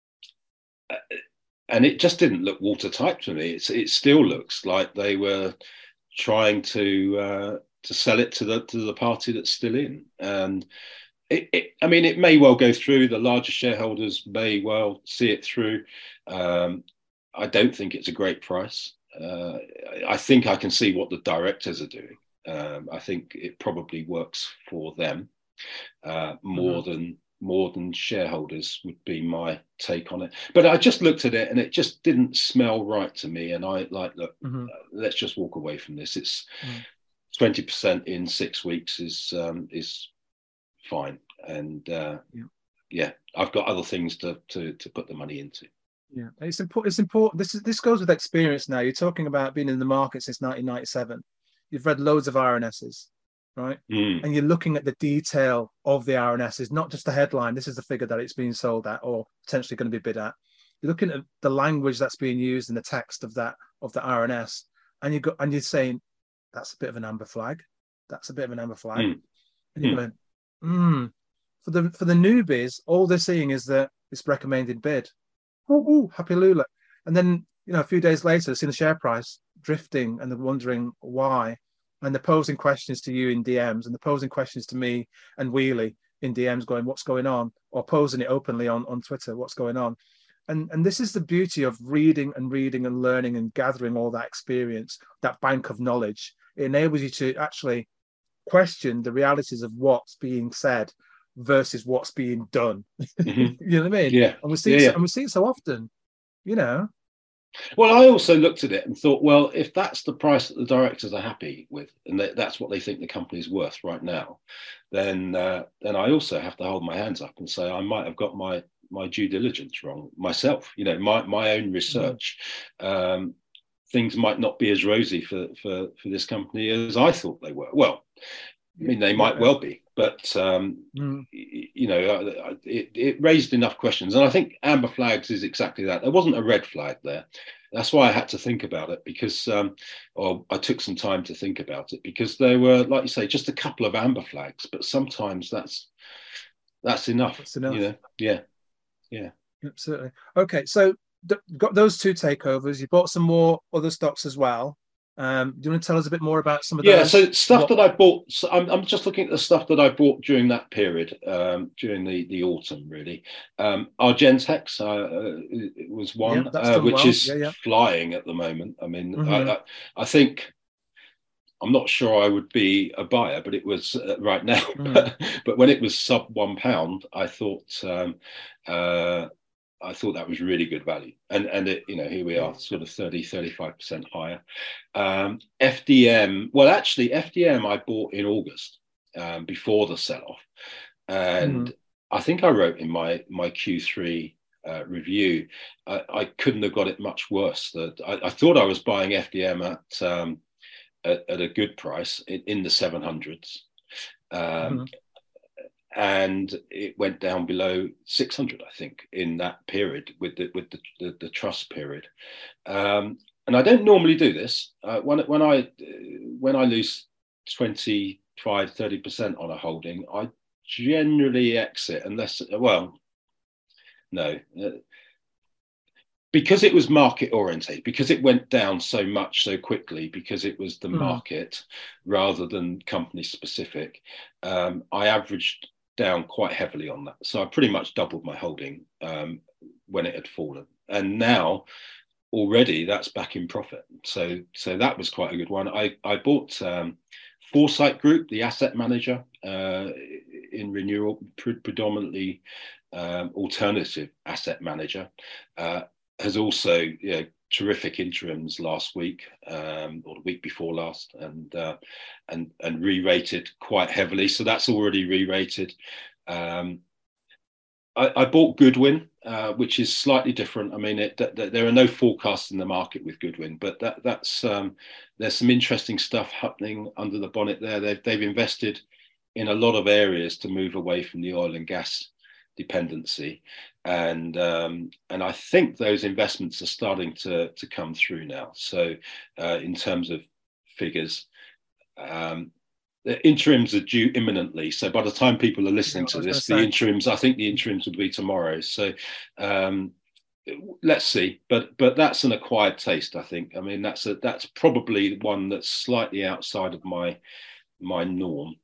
it just didn't look watertight to me. It still looks like they were trying to sell it to the party that's still in. And I mean, it may well go through. The larger shareholders may well see it through. I don't think it's a great price. I think I can see what the directors are doing. I think it probably works for them more than shareholders would be my take on it. But I just looked at it and it just didn't smell right to me. And I look, let's just walk away from this. It's 20% in 6 weeks is fine. And I've got other things to put the money into. Yeah, it's important. This goes with experience. Now you're talking about being in the market since 1997. You've read loads of RNSs. right? Mm. And you're looking at the detail of the RNS. It's not just the headline. This is the figure that it's being sold at or potentially going to be bid at. You're looking at the language that's being used in the text of the RNS, and you're saying that's a bit of an amber flag. That's a bit of an amber flag. Mm. And you're going, for the newbies, all they're seeing is that it's recommended bid. Oh, happy Lula. And then, a few days later, they've seen the share price drifting and they're wondering why. And they're posing questions to you in DMs, and they're posing questions to me and Wheelie in DMs going, what's going on? Or posing it openly on Twitter, what's going on? And this is the beauty of reading and learning and gathering all that experience, that bank of knowledge. It enables you to actually question the realities of what's being said versus what's being done. Mm-hmm. You know what I mean? Yeah. And we see it so often, Well, I also looked at it and thought, well, if that's the price that the directors are happy with, and that's what they think the company is worth right now, then I also have to hold my hands up and say I might have got my due diligence wrong myself. My own research. Things might not be as rosy for this company as I thought they were. Well, I mean, they might well be, but it raised enough questions, and I think amber flags is exactly that. There wasn't a red flag there. That's why I had to think about it, because, or I took some time to think about it, because there were, like you say, just a couple of amber flags, but sometimes that's enough. That's enough. Yeah, absolutely. Okay, so got those two takeovers. You bought some more other stocks as well. Do you want to tell us a bit more about some of those? Yeah, so stuff that I bought. So I'm just looking at the stuff that I bought during that period, during the autumn, really. Argentex was one, which is flying at the moment. I mean, I think I'm not sure I would be a buyer, but it was right now. But when it was sub £1, I thought that was really good value, and it, here we are, sort of 35% higher. FDM, well, actually, FDM I bought in August, before the sell-off, and I think I wrote in my Q3 review, I couldn't have got it much worse. That I thought I was buying FDM at a good price in the 700s. And it went down below 600, I think, in that period with the trust period. And I don't normally do this. When I lose 25-30% on a holding, I generally exit unless, because it was market oriented, because it went down so much so quickly, because it was the market rather than company specific. I averaged down quite heavily on that, so I pretty much doubled my holding when it had fallen, and now already that's back in profit. So that was quite a good one. I bought Foresight Group, the asset manager in renewal, predominantly alternative asset manager. Has also terrific interims last week, or the week before last, and re-rated quite heavily. So that's already re-rated. I bought Goodwin, which is slightly different. I mean, there are no forecasts in the market with Goodwin, but that's there's some interesting stuff happening under the bonnet there. They've invested in a lot of areas to move away from the oil and gas dependency, and I think those investments are starting to come through now. So in terms of figures, the interims are due imminently. So by the time people are listening to this, I think the interims will be tomorrow. So let's see. But that's an acquired taste, I think. I mean, that's probably one that's slightly outside of my norm.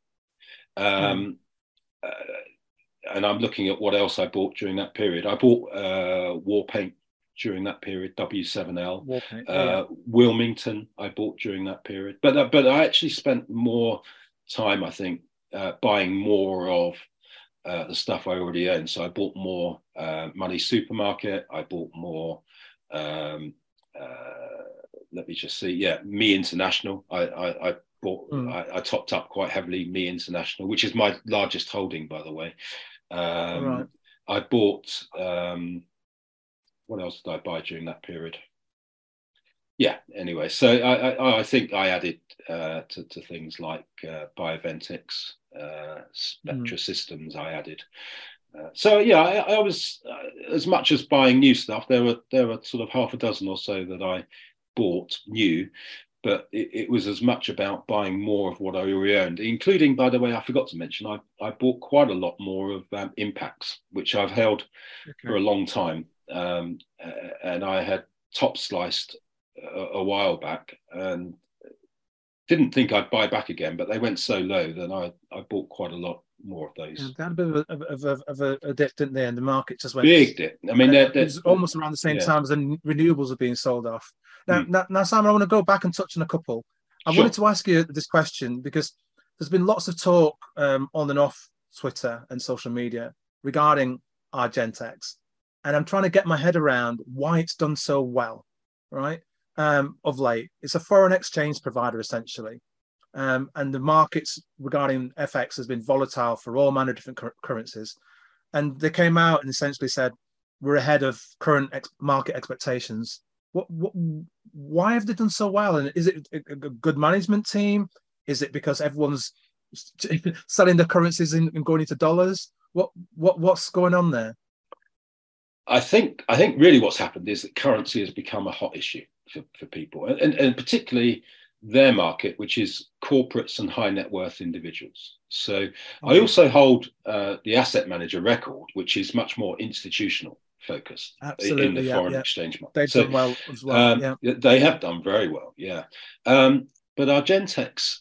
And I'm looking at what else I bought during that period. I bought Warpaint during that period, W7L. Warpaint, Wilmington I bought during that period. But I actually spent more time, I think, buying more of the stuff I already owned. So I bought more Money Supermarket. I bought more, let me just see, Me International. I bought, I topped up quite heavily Me International, which is my largest holding, by the way. I bought, what else did I buy during that period? Yeah. Anyway, so I think I added to things like Bioventix, Spectra Systems. I added. So yeah, I was as much as buying new stuff. There were sort of half a dozen or so that I bought new, but it was as much about buying more of what I already owned, including, by the way, I forgot to mention, I bought quite a lot more of Impacts, which I've held for a long time, and I had top sliced a while back and didn't think I'd buy back again, but they went so low that I bought quite a lot more of those. Yeah, they had a bit of a dip, didn't they? And the market just went big dip. I mean, it was almost around the same time as the renewables are being sold off. Now, Simon, I want to go back and touch on a couple. I wanted to ask you this question because there's been lots of talk on and off Twitter and social media regarding Argentex, and I'm trying to get my head around why it's done so well, right? Of late, it's a foreign exchange provider essentially. And the markets regarding FX has been volatile for all manner of different currencies. And they came out and essentially said, we're ahead of current market expectations. Why have they done so well? And is it a good management team? Is it because everyone's selling their currencies and going into dollars? What's going on there? I think really what's happened is that currency has become a hot issue for people, and particularly their market, which is corporates and high net worth individuals. So I also hold the asset manager record, which is much more institutional focused. Absolutely, in the foreign exchange market. They've done well as well. They have done very well, yeah. But Argentex,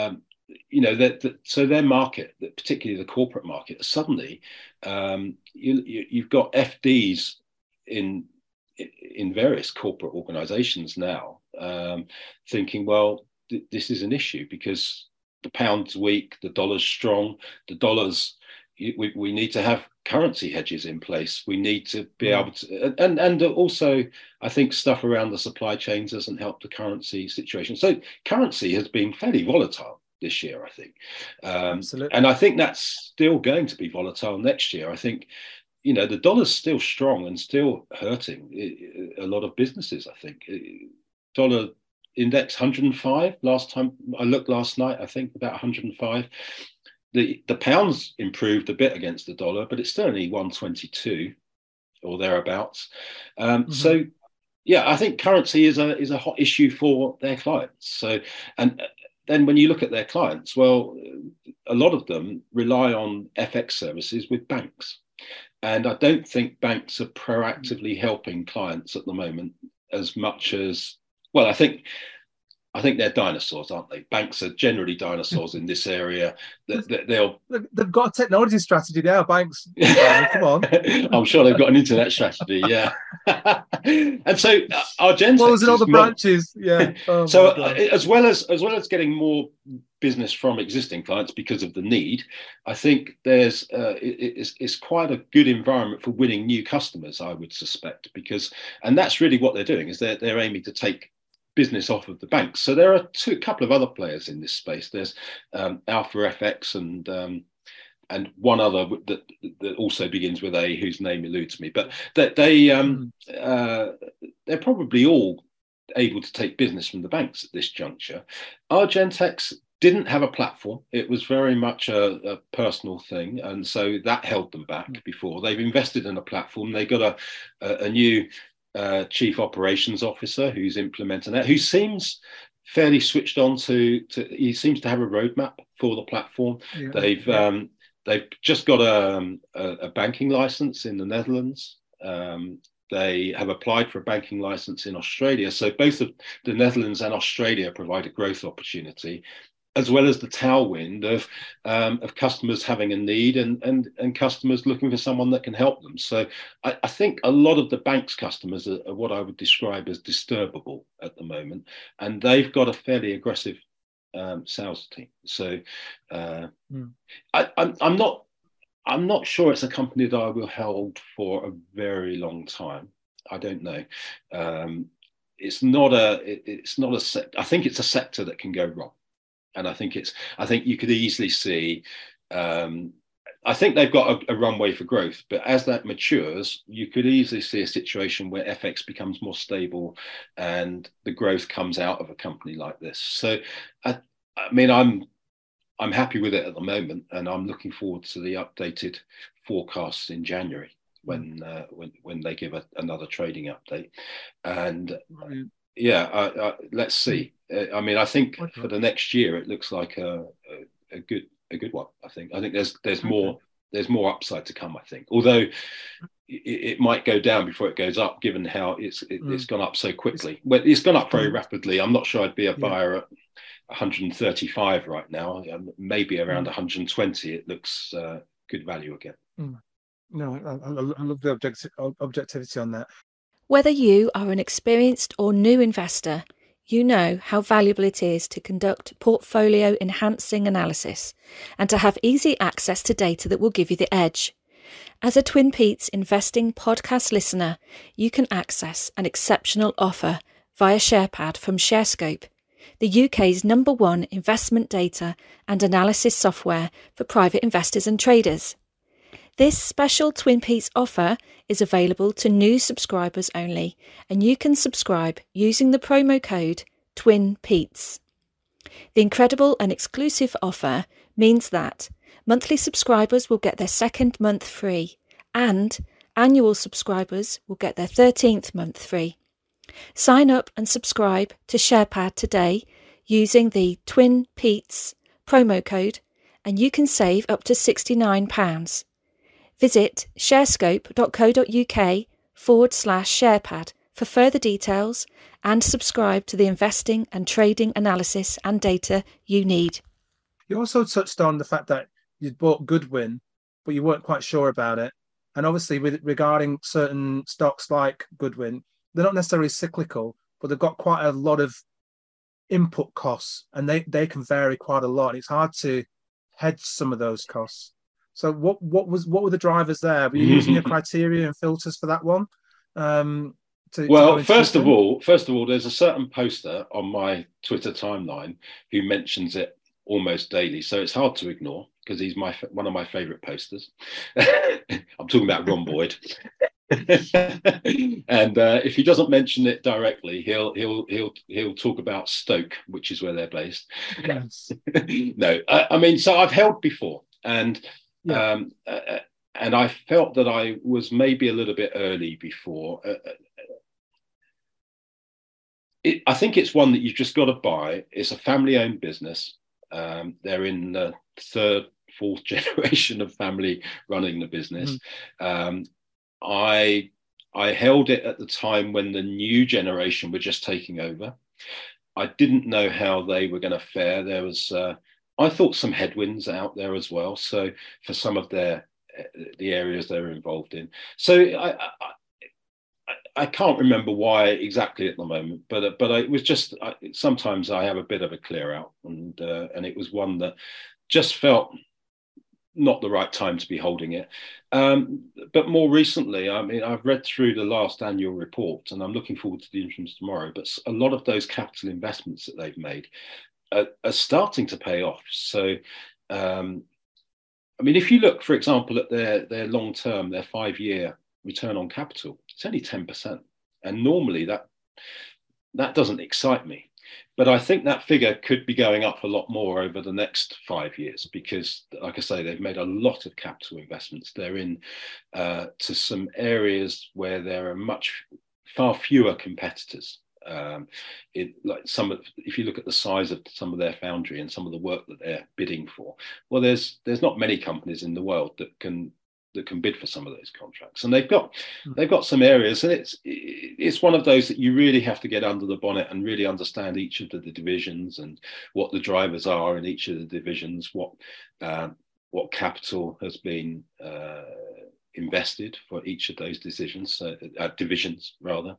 so their market, particularly the corporate market, suddenly you've got FDs in various corporate organizations now thinking, well, this is an issue because the pound's weak, the dollar's strong, we need to have currency hedges in place. We need to be able to, and also I think stuff around the supply chains doesn't help the currency situation. So currency has been fairly volatile this year, I think. Absolutely. And I think that's still going to be volatile next year. I think, the dollar's still strong and still hurting a lot of businesses, I think. Dollar index 105 last time I looked last night, I think about 105. The pound's improved a bit against the dollar, but it's still only 122 or thereabouts. So yeah, I think currency is a hot issue for their clients. So, and then when you look at their clients, well, a lot of them rely on FX services with banks. And I don't think banks are proactively helping clients at the moment as much as, well, I think they're dinosaurs, aren't they? Banks are generally dinosaurs in this area. They've got a technology strategy now, banks. Come on. I'm sure they've got an internet strategy, yeah. And so Argentex closing all the branches, yeah. Oh, so as well as getting more business from existing clients because of the need, I think there's it's quite a good environment for winning new customers, I would suspect, and that's really what they're doing, is they're aiming to take business off of the banks. So there are a couple of other players in this space. There's Alpha FX and one other that also begins with A, whose name eludes me. But they're probably all able to take business from the banks at this juncture. Argentex didn't have a platform. It was very much a personal thing, and so that held them back before. They've invested in a platform. They got a new chief operations officer who's implementing that, who seems fairly switched on he seems to have a roadmap for the platform. They've just got a banking license in the Netherlands. They have applied for a banking license in Australia. So both of the Netherlands and Australia provide a growth opportunity, as well as the tailwind of customers having a need and customers looking for someone that can help them. So I think a lot of the bank's customers are what I would describe as disturbable at the moment, and they've got a fairly aggressive sales team. So I'm not sure it's a company that I will hold for a very long time. I don't know. It's not a. I think it's a sector that can go wrong. And I think you could easily see I think they've got a runway for growth, but as that matures, you could easily see a situation where FX becomes more stable and the growth comes out of a company like this. So, I mean, I'm happy with it at the moment, and I'm looking forward to the updated forecasts in January when they give another trading update. And let's see. I mean, I think for the next year, it looks like a good one. I think there's more upside to come. I think, although it might go down before it goes up, given how it's gone up so quickly. Well, it's gone up very rapidly. I'm not sure I'd be a buyer at 135 right now. Maybe around 120. It looks good value again. No, I love the objectivity on that. Whether you are an experienced or new investor, you know how valuable it is to conduct portfolio enhancing analysis and to have easy access to data that will give you the edge. As a Twin Peaks investing podcast listener, you can access an exceptional offer via SharePad from ShareScope, the UK's #1 investment data and analysis software for private investors and traders. This special Twin Peaks offer is available to new subscribers only, and you can subscribe using the promo code TWINPETES. The incredible and exclusive offer means that monthly subscribers will get their second month free, and annual subscribers will get their 13th month free. Sign up and subscribe to SharePad today using the Twin Petes promo code, and you can save up to £69. Visit sharescope.co.uk/SharePad for further details and subscribe to the investing and trading analysis and data you need. You also touched on the fact that you'd bought Goodwin, but you weren't quite sure about it. And obviously, regarding certain stocks like Goodwin, they're not necessarily cyclical, but they've got quite a lot of input costs, and they can vary quite a lot. It's hard to hedge some of those costs. So what were the drivers there? Were you using your criteria and filters for that one? First of all, there's a certain poster on my Twitter timeline who mentions it almost daily, so it's hard to ignore because he's one of my favourite posters. I'm talking about Ron Boyd. And if he doesn't mention it directly, he'll talk about Stoke, which is where they're based. Yes. No, I mean, so I've held before, and I felt that I was maybe a little bit early before. I think it's one that you've just got to buy. It's a family-owned business. They're in the third, fourth generation of family running the business. I held it at the time when the new generation were just taking over. I didn't know how they were going to fare. There was, I thought, some headwinds out there as well. So for some of the areas they were involved in. So I can't remember why exactly at the moment, but it was just sometimes I have a bit of a clear out, and it was one that just felt not the right time to be holding it. But more recently, I mean, I've read through the last annual report, and I'm looking forward to the interims tomorrow. But a lot of those capital investments that they've made are starting to pay off. So, I mean, if you look, for example, at their long term, their 5-year return on capital, it's only 10%, and normally that doesn't excite me. But I think that figure could be going up a lot more over the next 5 years because, like I say, they've made a lot of capital investments. They're in to some areas where there are far fewer competitors. If you look at the size of some of their foundry and some of the work that they're bidding for, well, there's not many companies in the world that can bid for some of those contracts, and they've got some areas, and it's one of those that you really have to get under the bonnet and really understand each of the divisions and what the drivers are in each of the divisions, what capital has been invested for each of those divisions rather,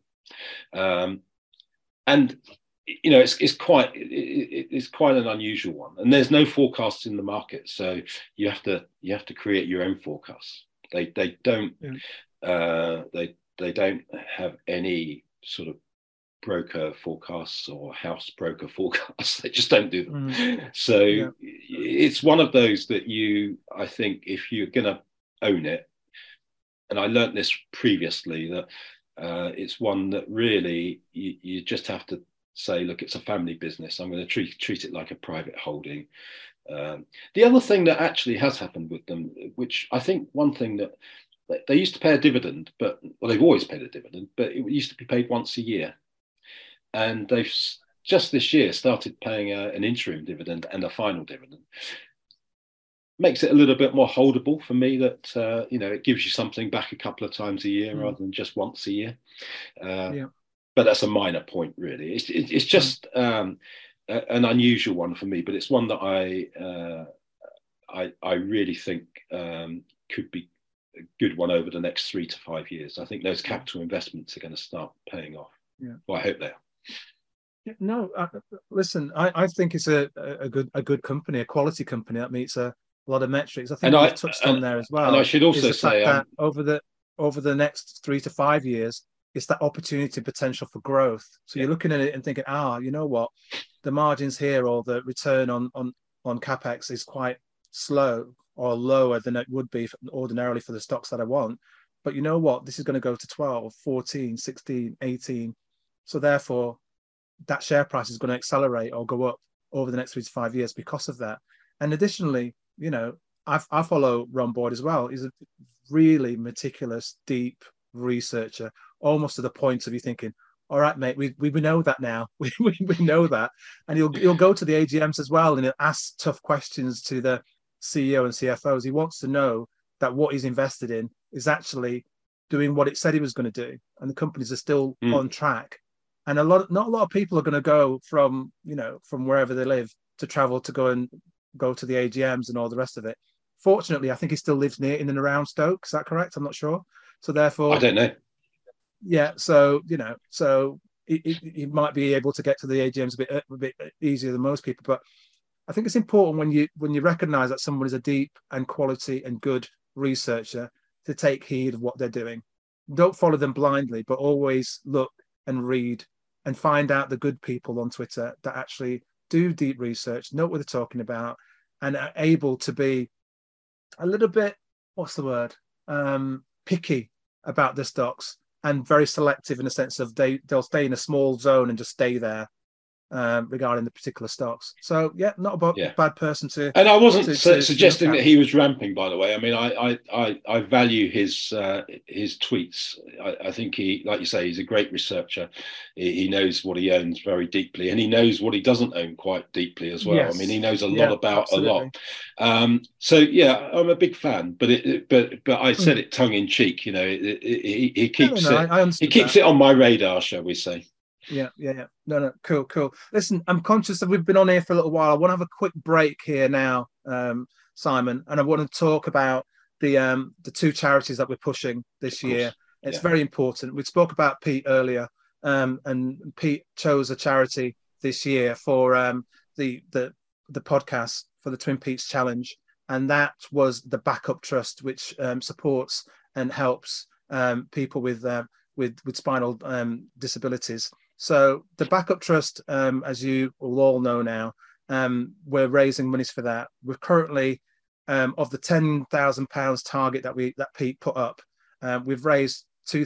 and you know it's quite an unusual one, and there's no forecast in the market, so you have to create your own forecasts. They don't have any sort of broker forecasts or house broker forecasts. They just don't do them. So it's one of those that I think if you're going to own it, and I learnt this previously, that it's one that really you just have to say, look, it's a family business. I'm going to treat it like a private holding. The other thing that actually has happened with them, which I think one thing that they used to pay a dividend, they've always paid a dividend, but it used to be paid once a year. And they've just this year started paying an interim dividend and a final dividend. Makes it a little bit more holdable for me that, it gives you something back a couple of times a year rather than just once a year. But that's a minor point, really. It's just an unusual one for me, but it's one that I really think could be a good one over the next 3 to 5 years. I think those capital investments are going to start paying off. Well, I hope they are. No, listen, I think it's a good company, a quality company that meets a lot of metrics. I think we've touched on there as well. And I should also say that over the next 3 to 5 years, it's that opportunity potential for growth. So you're looking at it and thinking, you know what, the margins here or the return on capex is quite slow or lower than it would be ordinarily for the stocks that I want. But you know what, this is going to go to 12, 14, 16, 18. So therefore, that share price is going to accelerate or go up over the next 3 to 5 years because of that. And additionally, I follow Ron Boyd as well. He's a really meticulous, deep researcher, almost to the point of you thinking, all right, mate, we know that now. we know that. And he'll go to the AGMs as well and he'll ask tough questions to the CEO and CFOs. He wants to know that what he's invested in is actually doing what it said he was going to do. And the companies are still on track. And not a lot of people are going to go from wherever they live to travel to go to the AGMs and all the rest of it. Fortunately, I think he still lives near in and around Stoke. Is that correct? I'm not sure. So therefore, I don't know. Yeah. So, he might be able to get to the AGMs a bit easier than most people. But I think it's important when you recognize that someone is a deep and quality and good researcher to take heed of what they're doing. Don't follow them blindly, but always look and read and find out the good people on Twitter that actually do deep research, know what they're talking about, and are able to be a little bit, picky about the stocks and very selective in the sense of they'll stay in a small zone and just stay there regarding the particular stocks. So not a bad person to. And I wasn't suggesting that he was ramping, by the way. I mean, I value his tweets. I think he, like you say, he's a great researcher. He knows what he owns very deeply, and he knows what he doesn't own quite deeply as well. Yes. I mean, he knows a lot about absolutely. A lot. So I'm a big fan. But I said it tongue in cheek. He keeps it on my radar, shall we say? Yeah. No, cool. Listen, I'm conscious that we've been on here for a little while. I want to have a quick break here now, Simon, and I want to talk about the 2 charities that we're pushing this year. It's very important. We spoke about Pete earlier, and Pete chose a charity this year for the podcast for the Twin Peaks Challenge, and that was the Backup Trust, which supports and helps people with spinal disabilities. So the Backup Trust, as you will all know now, we're raising monies for that. We're currently of the £10,000 target that Pete put up, we've raised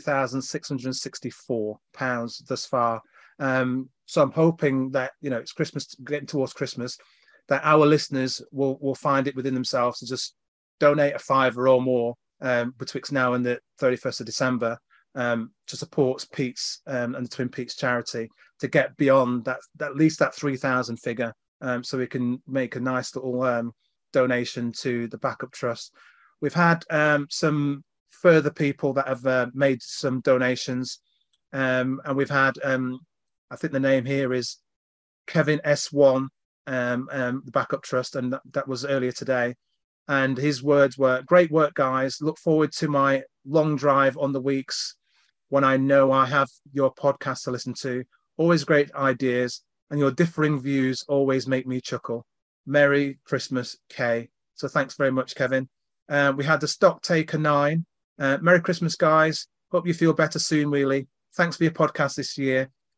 £2,664 thus far. So I'm hoping that it's Christmas, getting towards Christmas, that our listeners will find it within themselves to just donate a £5 or more betwixt now and the 31st of December. To support Pete's and the Twin Peaks charity to get beyond that, at least that 3,000 figure, so we can make a nice little donation to the Backup Trust. We've had some further people that have made some donations, and we've had, I think the name here is Kevin S1, the Backup Trust, and that was earlier today. And his words were, "Great work, guys. Look forward to my long drive on the weeks when I know I have your podcast to listen to. Always great ideas, and your differing views always make me chuckle. Merry Christmas, Kay." So thanks very much, Kevin. We had the Stock Taker 9. Merry Christmas, guys. Hope you feel better soon, really. Thanks for your podcast this year.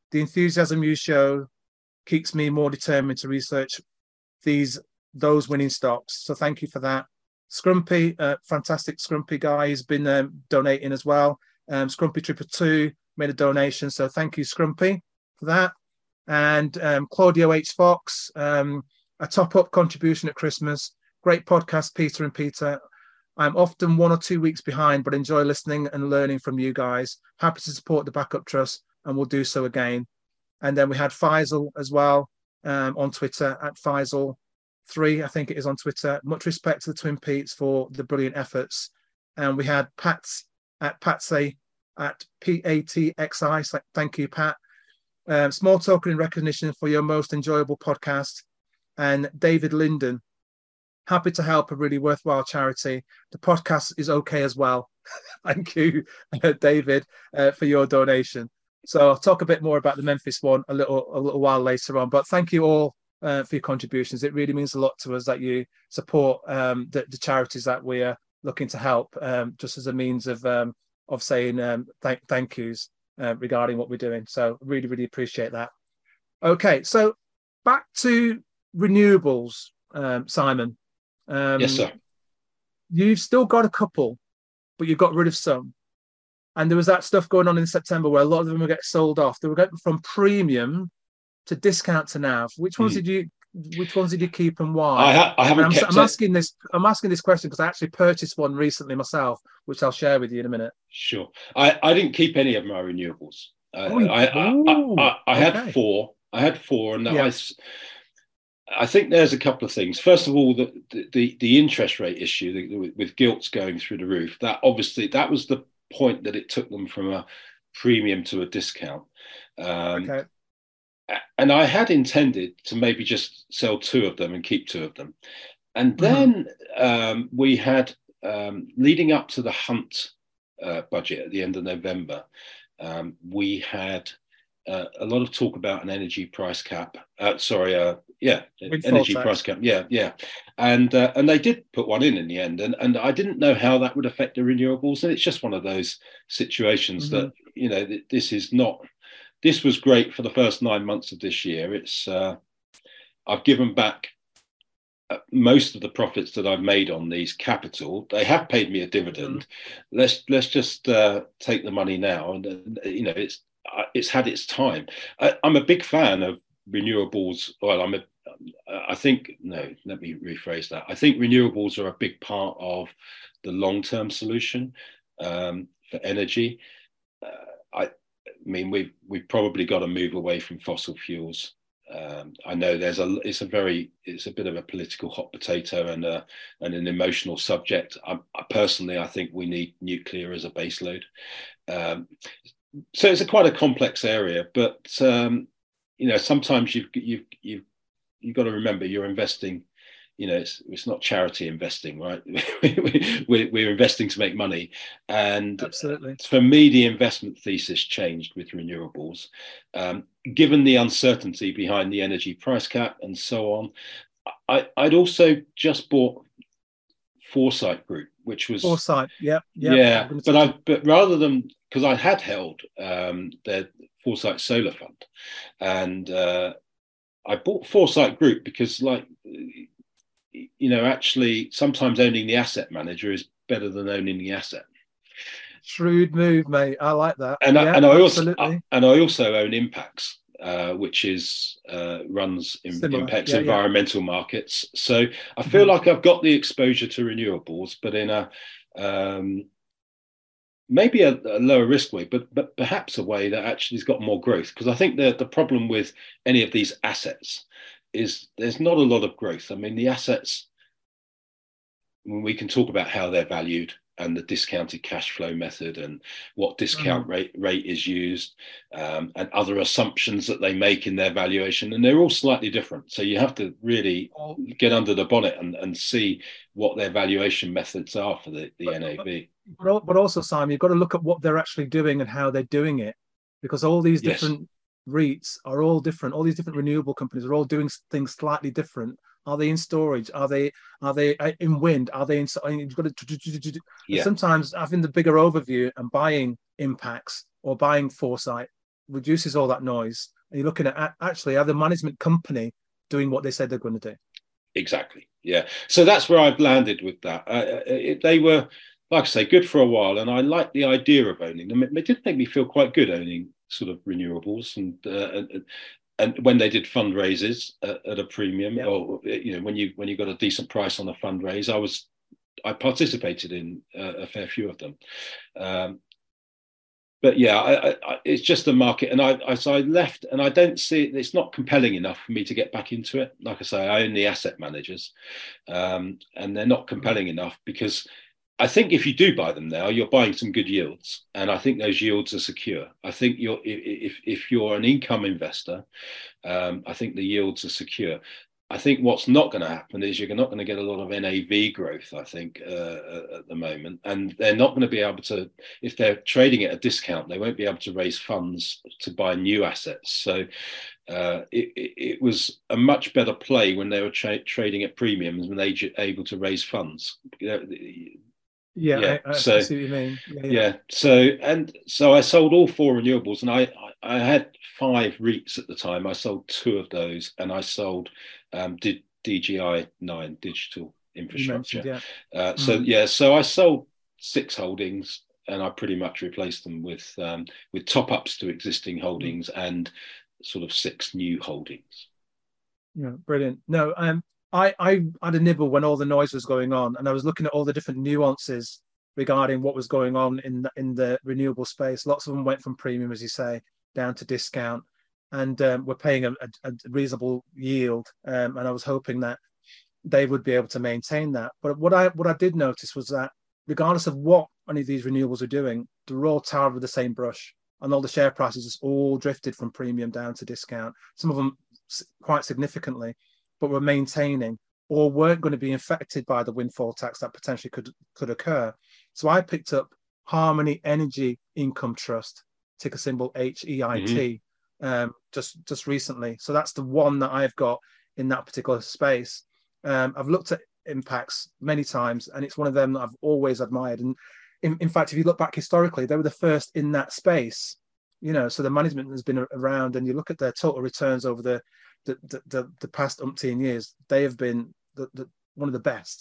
the enthusiasm you show keeps me more determined to research those winning stocks. So thank you for that. Scrumpy, fantastic Scrumpy guy, he's been donating as well. Scrumpy Tripper 2 made a donation, so thank you, Scrumpy, for that. And Claudio H. Fox, a top-up contribution at Christmas. Great podcast, Peter and Peter. I'm often 1 or 2 weeks behind, but enjoy listening and learning from you guys. Happy to support the Backup Trust, and we'll do so again. And then we had Faisal as well on Twitter at Faisal3, I think it is on Twitter. Much respect to the Twin Peaks for the brilliant efforts. And we had Pats at Patsy at PATXI. So thank you, Pat. Small token in recognition for your most enjoyable podcast. And David Linden, happy to help a really worthwhile charity. The podcast is okay as well. Thank you, David, for your donation. So I'll talk a bit more about the Memphis one a little while later on. But thank you all for your contributions. It really means a lot to us that you support the charities that we are looking to help, just as a means of saying thank yous regarding what we're doing. So really, really appreciate that. Okay, so back to renewables, Simon. Yes, sir. You've still got a couple, but you've got rid of some. And there was that stuff going on in September where a lot of them were getting sold off. They were going from premium to discount to NAV. Which ones did you keep and why? I haven't kept I'm asking this question because I actually purchased one recently myself, which I'll share with you in a minute. Sure. I didn't keep any of my renewables. I had four. I had four, and I think there's a couple of things. First of all, the interest rate issue with gilts going through the roof. That was the point that it took them from a premium to a discount. Okay. And I had intended to maybe just sell 2 of them and keep 2 of them. And then we had, leading up to the Hunt budget at the end of November, we had a lot of talk about an energy price cap. Energy price cap. Yeah. And they did put one in the end. And I didn't know how that would affect the renewables. And it's just one of those situations that, this was great for the first 9 months of this year. I've given back most of the profits that I've made on these capital. They have paid me a dividend. Let's just take the money now. And it's had its time. I'm a big fan of renewables. Well, let me rephrase that. I think renewables are a big part of the long-term solution for energy. We've probably got to move away from fossil fuels. I know it's a bit of a political hot potato and an emotional subject. I think we need nuclear as a baseload. So it's quite a complex area, but sometimes you've got to remember you're investing. It's not charity investing, right? We're investing to make money, and absolutely, for me, the investment thesis changed with renewables, given the uncertainty behind the energy price cap and so on. I'd also just bought Foresight Group, which was Foresight, yeah. But rather than, because I had held their Foresight Solar Fund, and I bought Foresight Group because, actually sometimes owning the asset manager is better than owning the asset. Shrewd move, mate. I like that. And I also own Impax, which runs Impax environmental markets. So I feel like I've got the exposure to renewables, but in a maybe a lower risk way, but perhaps a way that actually has got more growth. Because I think the problem with any of these assets is there's not a lot of growth. I mean, the assets, we can talk about how they're valued and the discounted cash flow method and what discount rate is used, and other assumptions that they make in their valuation. And they're all slightly different. So you have to really get under the bonnet and see what their valuation methods are for the NAV. But also, Simon, you've got to look at what they're actually doing and how they're doing it, because all these different REITs are all different. All these different renewable companies are all doing things slightly different. Are they in storage? Are they in wind? Are they in? You've got to. Sometimes having the bigger overview and buying Impax or buying Foresight reduces all that noise. And you're looking at actually are the management company doing what they said they're going to do. Exactly. Yeah. So that's where I've landed with that. They were, like I say, good for a while, and I liked the idea of owning them. It did make me feel quite good owning sort of renewables, and when they did fundraisers at a premium, or when you got a decent price on a fundraise, I participated in a fair few of them. But yeah, it's just a market, and so I left, and I don't see it. It's not compelling enough for me to get back into it. Like I say, I own the asset managers, and they're not compelling enough, because I think if you do buy them now, you're buying some good yields, and I think those yields are secure. I think if you're an income investor, I think the yields are secure. I think what's not going to happen is you're not going to get a lot of NAV growth, I think, at the moment. And they're not going to be able to, if they're trading at a discount, they won't be able to raise funds to buy new assets. So it was a much better play when they were trading at premiums, when they were able to raise funds. I see what you mean. Yeah. So I sold all 4 renewables, and I had 5 REITs at the time. I sold 2 of those, and I sold DGI 9, Digital Infrastructure. So I sold 6 holdings, and I pretty much replaced them with top ups to existing holdings and sort of 6 new holdings. Yeah, brilliant. No, I had a nibble when all the noise was going on, and I was looking at all the different nuances regarding what was going on in the renewable space. Lots of them went from premium, as you say, down to discount, and we're paying a reasonable yield. And I was hoping that they would be able to maintain that. But what I did notice was that regardless of what any of these renewables are doing, they're all tarred with the same brush, and all the share prices just all drifted from premium down to discount. Some of them quite significantly, but were maintaining or weren't going to be affected by the windfall tax that potentially could occur. So I picked up Harmony Energy Income Trust, ticker symbol HEIT, just recently. So that's the one that I've got in that particular space. I've looked at Impacts many times, and it's one of them that I've always admired. And in fact, if you look back historically, they were the first in that space. So the management has been around, and you look at their total returns over the past umpteen years, they have been one of the best.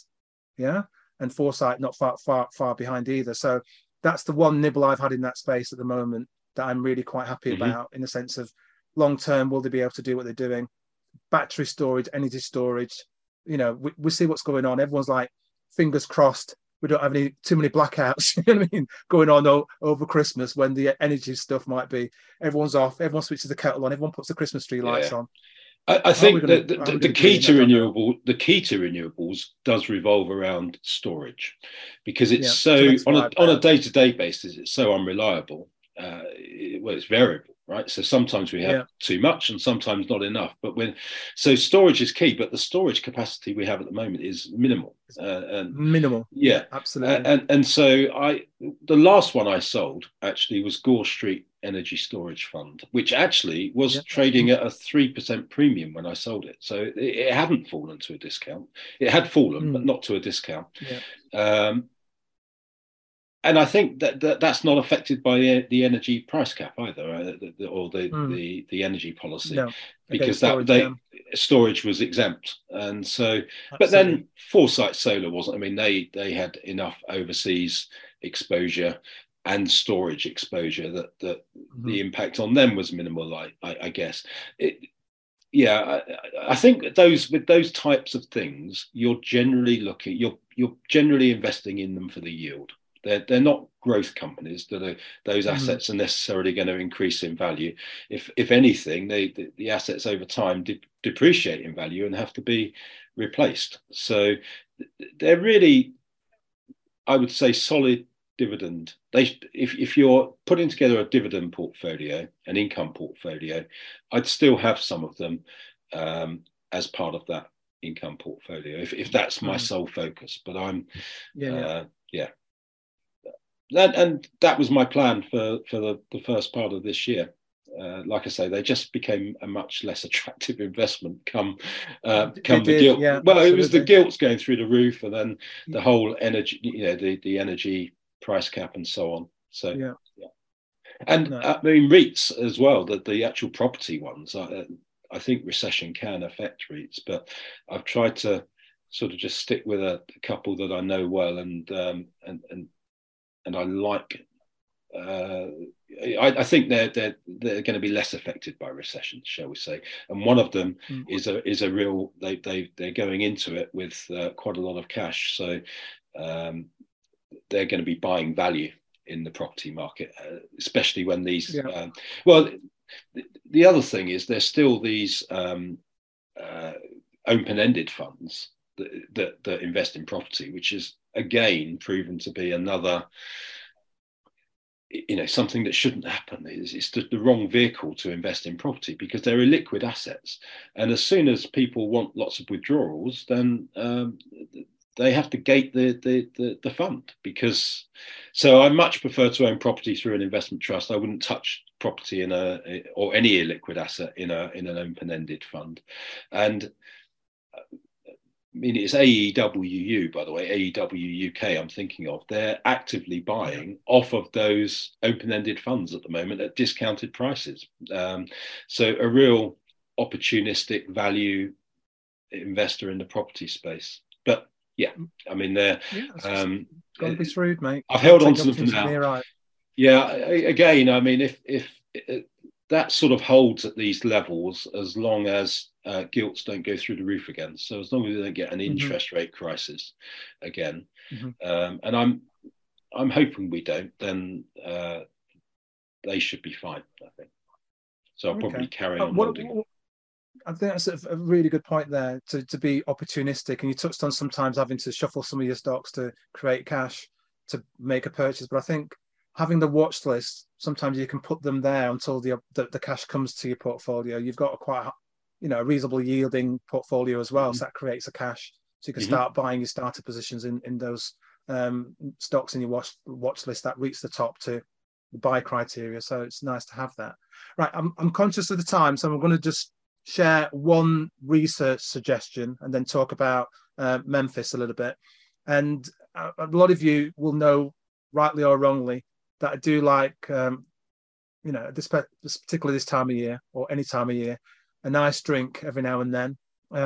And Foresight not far behind either. So that's the one nibble I've had in that space at the moment that I'm really quite happy about, in the sense of long term, will they be able to do what they're doing? Battery storage, energy storage, we see what's going on. Everyone's like, fingers crossed we don't have too many blackouts, going on over Christmas, when the energy stuff might be, everyone's off, everyone switches the kettle on, everyone puts the Christmas tree lights on. I think the key to renewables does revolve around storage, because it's on a day-to-day basis, it's so unreliable. It's variable, right? So sometimes we have too much, and sometimes not enough. So storage is key, but the storage capacity we have at the moment is minimal. Minimal. Yeah, absolutely. And so the last one I sold actually was Gore Street Energy Storage Fund, which actually was trading at a 3% premium when I sold it. So it hadn't fallen to a discount. It had fallen, but not to a discount. And I think that's not affected by the energy price cap either, or the energy policy, because storage was exempt. And so, but then Foresight Solar wasn't. I mean, they had enough overseas exposure and storage exposure that the impact on them was minimal. I guess. I think with those types of things, you're generally investing in them for the yield. They're not growth companies that those assets are necessarily going to increase in value. If anything, the assets over time depreciate in value and have to be replaced. So they're really, I would say, solid dividend. If you're putting together a dividend portfolio, an income portfolio, I'd still have some of them as part of that income portfolio if that's my sole focus. But I'm and that was my plan for the first part of this year. Like I say, they just became a much less attractive investment come the gilt. Well, absolutely. It was the gilts going through the roof, and then the whole energy, the energy price cap and so on. So And No. I mean, REITs as well, the actual property ones. I think recession can affect REITs, but I've tried to sort of just stick with a couple that I know well, and I like. I think they're going to be less affected by recession, shall we say? And one of them is a real. They're going into it with quite a lot of cash, so they're going to be buying value in the property market, especially when these. Yeah. Well, the other thing is there's still these open-ended funds that invest in property, which is again proven to be another, something that shouldn't happen. It's the wrong vehicle to invest in property because they're illiquid assets, and as soon as people want lots of withdrawals, then they have to gate the fund. So I much prefer to own property through an investment trust. I wouldn't touch property or any illiquid asset in an open-ended fund. And I mean, it's AEWU, by the way, AEW UK I'm thinking of. They're actively buying off of those open-ended funds at the moment at discounted prices. So a real opportunistic value investor in the property space. But yeah, I mean, they're got to be shrewd, mate. I've held on to them for now. Right. Yeah, again, I mean, if that sort of holds at these levels, as long as gilts don't go through the roof again. So as long as we don't get an interest rate crisis again, and I'm hoping we don't, then they should be fine, I think. So I'll probably carry on holding. I think that's a really good point there, to be opportunistic. And you touched on sometimes having to shuffle some of your stocks to create cash to make a purchase. But I think having the watch list, sometimes you can put them there until the cash comes to your portfolio. You've got a reasonable yielding portfolio as well. So that creates a cash. So you can start buying your starter positions in those stocks in your watch list that reach the top to the buy criteria. So it's nice to have that. Right. I'm conscious of the time, so I'm going to just share one research suggestion and then talk about Memphis a little bit. And a lot of you will know, rightly or wrongly, that I do like, particularly this time of year or any time of year, a nice drink every now and then.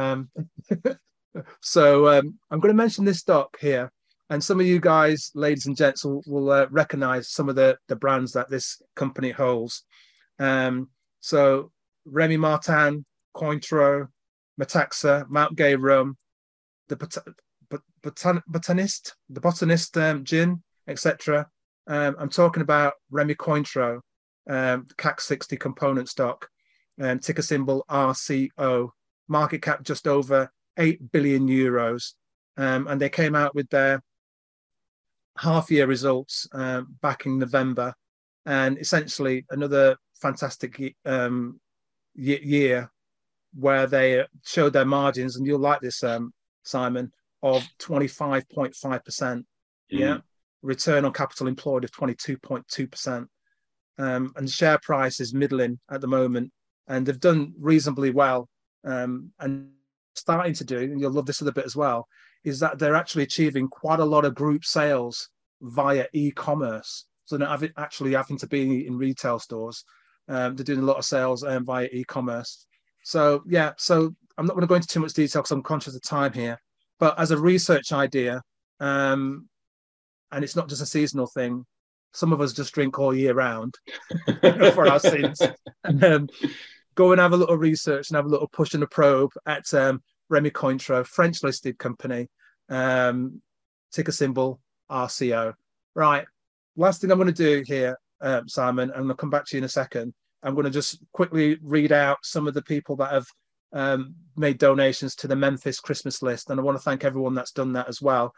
So I'm going to mention this stock here. And some of you guys, ladies and gents, will recognize some of the brands that this company holds. So Remy Martin, Cointreau, Metaxa, Mount Gay rum, the botanist gin, etc. I'm talking about Remy Cointreau, CAC 60 component stock, ticker symbol RCO, market cap just over 8 billion euros. And they came out with their half-year results back in November, and essentially another fantastic year where they showed their margins, and you'll like this, Simon, of 25.5%. Yeah. Return on capital employed of 22.2%. And the share price is middling at the moment, and they've done reasonably well. And starting to do, and you'll love this other bit as well, is that they're actually achieving quite a lot of group sales via e-commerce. So they're not actually having to be in retail stores. They're doing a lot of sales via e-commerce. So yeah, so I'm not going to go into too much detail because I'm conscious of time here. But as a research idea, and it's not just a seasonal thing, some of us just drink all year round for our sins. Go and have a little research and have a little push and a probe at Remy Cointreau, French listed company, ticker symbol RCO. Right. Last thing I'm going to do here, Simon, and I'll come back to you in a second. I'm going to just quickly read out some of the people that have made donations to the Memphis Christmas list. And I want to thank everyone that's done that as well.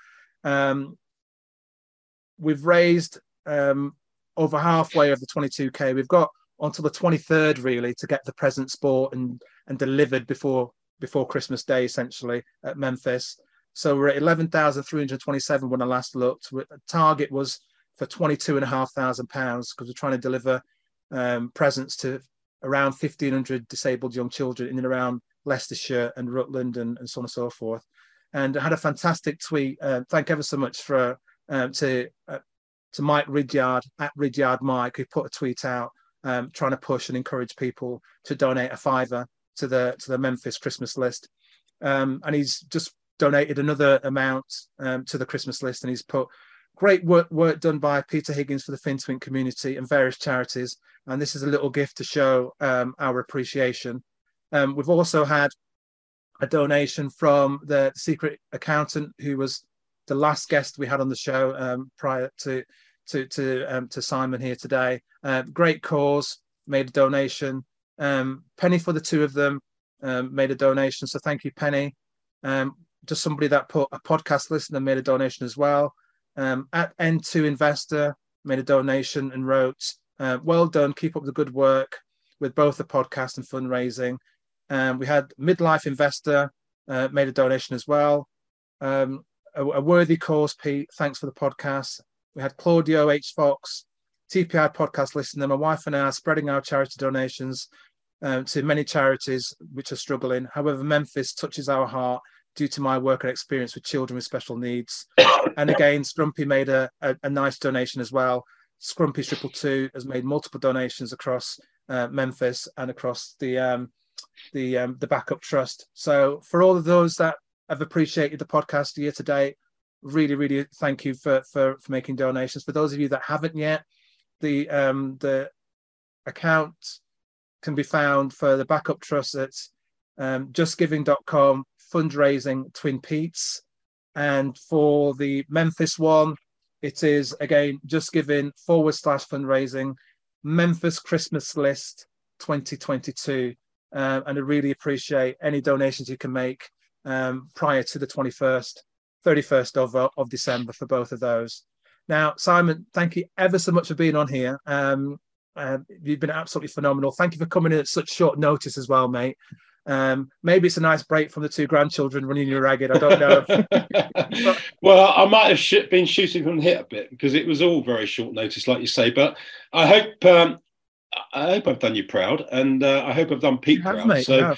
We've raised over halfway of the 22K. We've got until the 23rd, really, to get the presents bought and delivered before Christmas Day, essentially, at Memphis. So we're at 11,327 when I last looked. The target was for £22,500 because we're trying to deliver presents to around 1,500 disabled young children in and around Leicestershire and Rutland and so on and so forth. And I had a fantastic tweet. Thank ever so much to to Mike Ridyard at Ridyard Mike, who put a tweet out trying to push and encourage people to donate a £5 to the Memphis Christmas list. And he's just donated another amount to the Christmas list, and he's put great work done by Peter Higgins for the FinTwink community and various charities. And this is a little gift to show our appreciation. We've also had a donation from the secret accountant, who was the last guest we had on the show prior to Simon here today. Great cause, made a donation. Penny for the two of them made a donation, so thank you, Penny. Just somebody that put a podcast listener made a donation as well. At N2 Investor made a donation and wrote, well done, keep up the good work with both the podcast and fundraising. We had Midlife Investor made a donation as well. A worthy cause, Pete, thanks for the podcast. We had Claudio H. Fox, TPI podcast listener. My wife and I are spreading our charity donations to many charities which are struggling. However, Memphis touches our heart due to my work and experience with children with special needs. And again, Scrumpy made a nice donation as well. Scrumpy 222 has made multiple donations across Memphis and across the Backup Trust. So for all of those that have appreciated the podcast year to date, really, really thank you for making donations. For those of you that haven't yet, the account can be found for the Backup Trust at justgiving.com fundraising Twin Peaks. And for the Memphis one, it is again justgiving/fundraising Memphis Christmas List 2022. And I really appreciate any donations you can make prior to the 31st of December for both of those. Now, Simon, thank you ever so much for being on here. You've been absolutely phenomenal. Thank you for coming in at such short notice as well, mate. Maybe it's a nice break from the two grandchildren running you ragged. I don't know. Well, I might have been shooting from the hip a bit because it was all very short notice, like you say. But I hope I've done you proud, and I hope I've done Pete proud. Mate, so,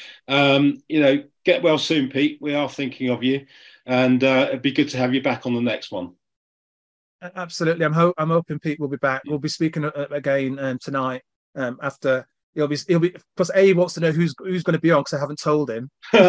get well soon, Pete. We are thinking of you, and it'd be good to have you back on the next one. Absolutely. I'm hoping Pete will be back. We'll be speaking again tonight after. He'll be because he wants to know who's going to be on, because I haven't told him.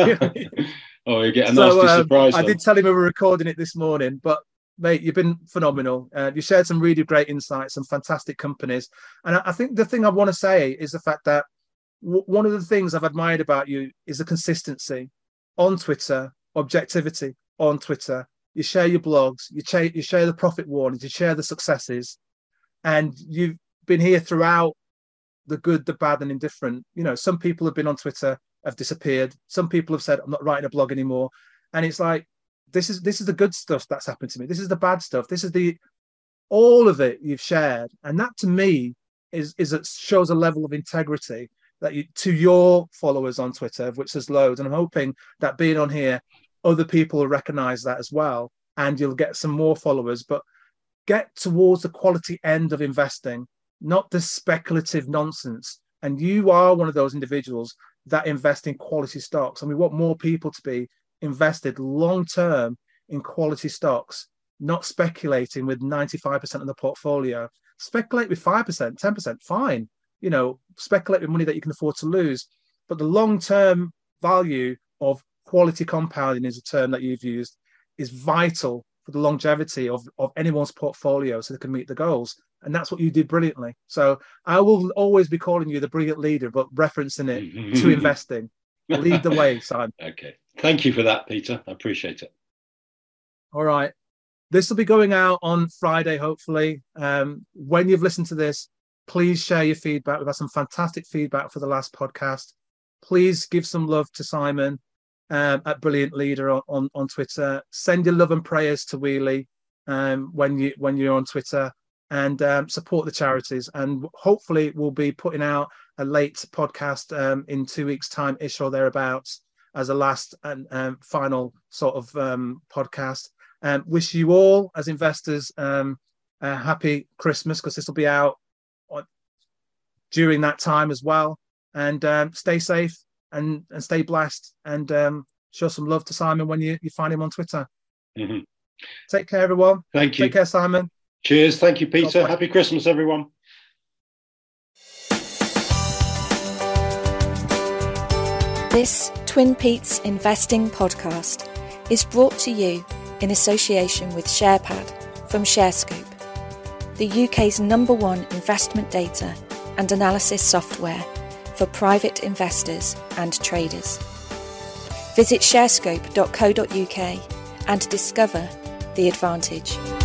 Oh, you get a nasty surprise. I did tell him we were recording it this morning, but mate, you've been phenomenal. You shared some really great insights, some fantastic companies, and I think the thing I want to say is the fact that one of the things I've admired about you is the consistency on Twitter, objectivity on Twitter. You share your blogs, you share the profit warnings, you share the successes, and you've been here throughout the good, the bad, and indifferent. Some people have been on Twitter, have disappeared. Some people have said, I'm not writing a blog anymore. And it's like, this is the good stuff that's happened to me. This is the bad stuff. This is all of it you've shared. And that to me shows a level of integrity that to your followers on Twitter, of which there's loads. And I'm hoping that being on here, other people will recognize that as well. And you'll get some more followers, but get towards the quality end of investing, not the speculative nonsense. And you are one of those individuals that invest in quality stocks. And we want more people to be invested long-term in quality stocks, not speculating with 95% of the portfolio. Speculate with 5%, 10%, fine. Speculate with money that you can afford to lose. But the long-term value of quality compounding is a term that you've used, is vital for the longevity of anyone's portfolio so they can meet the goals. And that's what you did brilliantly. So I will always be calling you the brilliant leader, but referencing it to investing. Lead the way, Simon. Okay. Thank you for that, Peter. I appreciate it. All right. This will be going out on Friday, hopefully. When you've listened to this, please share your feedback. We've had some fantastic feedback for the last podcast. Please give some love to Simon at Brilliant Leader on Twitter. Send your love and prayers to Wheelie when you're on Twitter, and support the charities. And hopefully we'll be putting out a late podcast in 2 weeks' time ish or thereabouts as a last and final sort of podcast. Wish you all as investors a happy Christmas, because this will be out during that time as well. And stay safe and stay blessed, and show some love to Simon when you find him on Twitter. Mm-hmm. Take care, everyone. Thank you. Take care, Simon. Cheers. Thank you, Peter. Happy Christmas, everyone. This Twin Peaks Investing podcast is brought to you in association with SharePad from ShareScope, the UK's #1 investment data and analysis software for private investors and traders. Visit sharescope.co.uk and discover the advantage.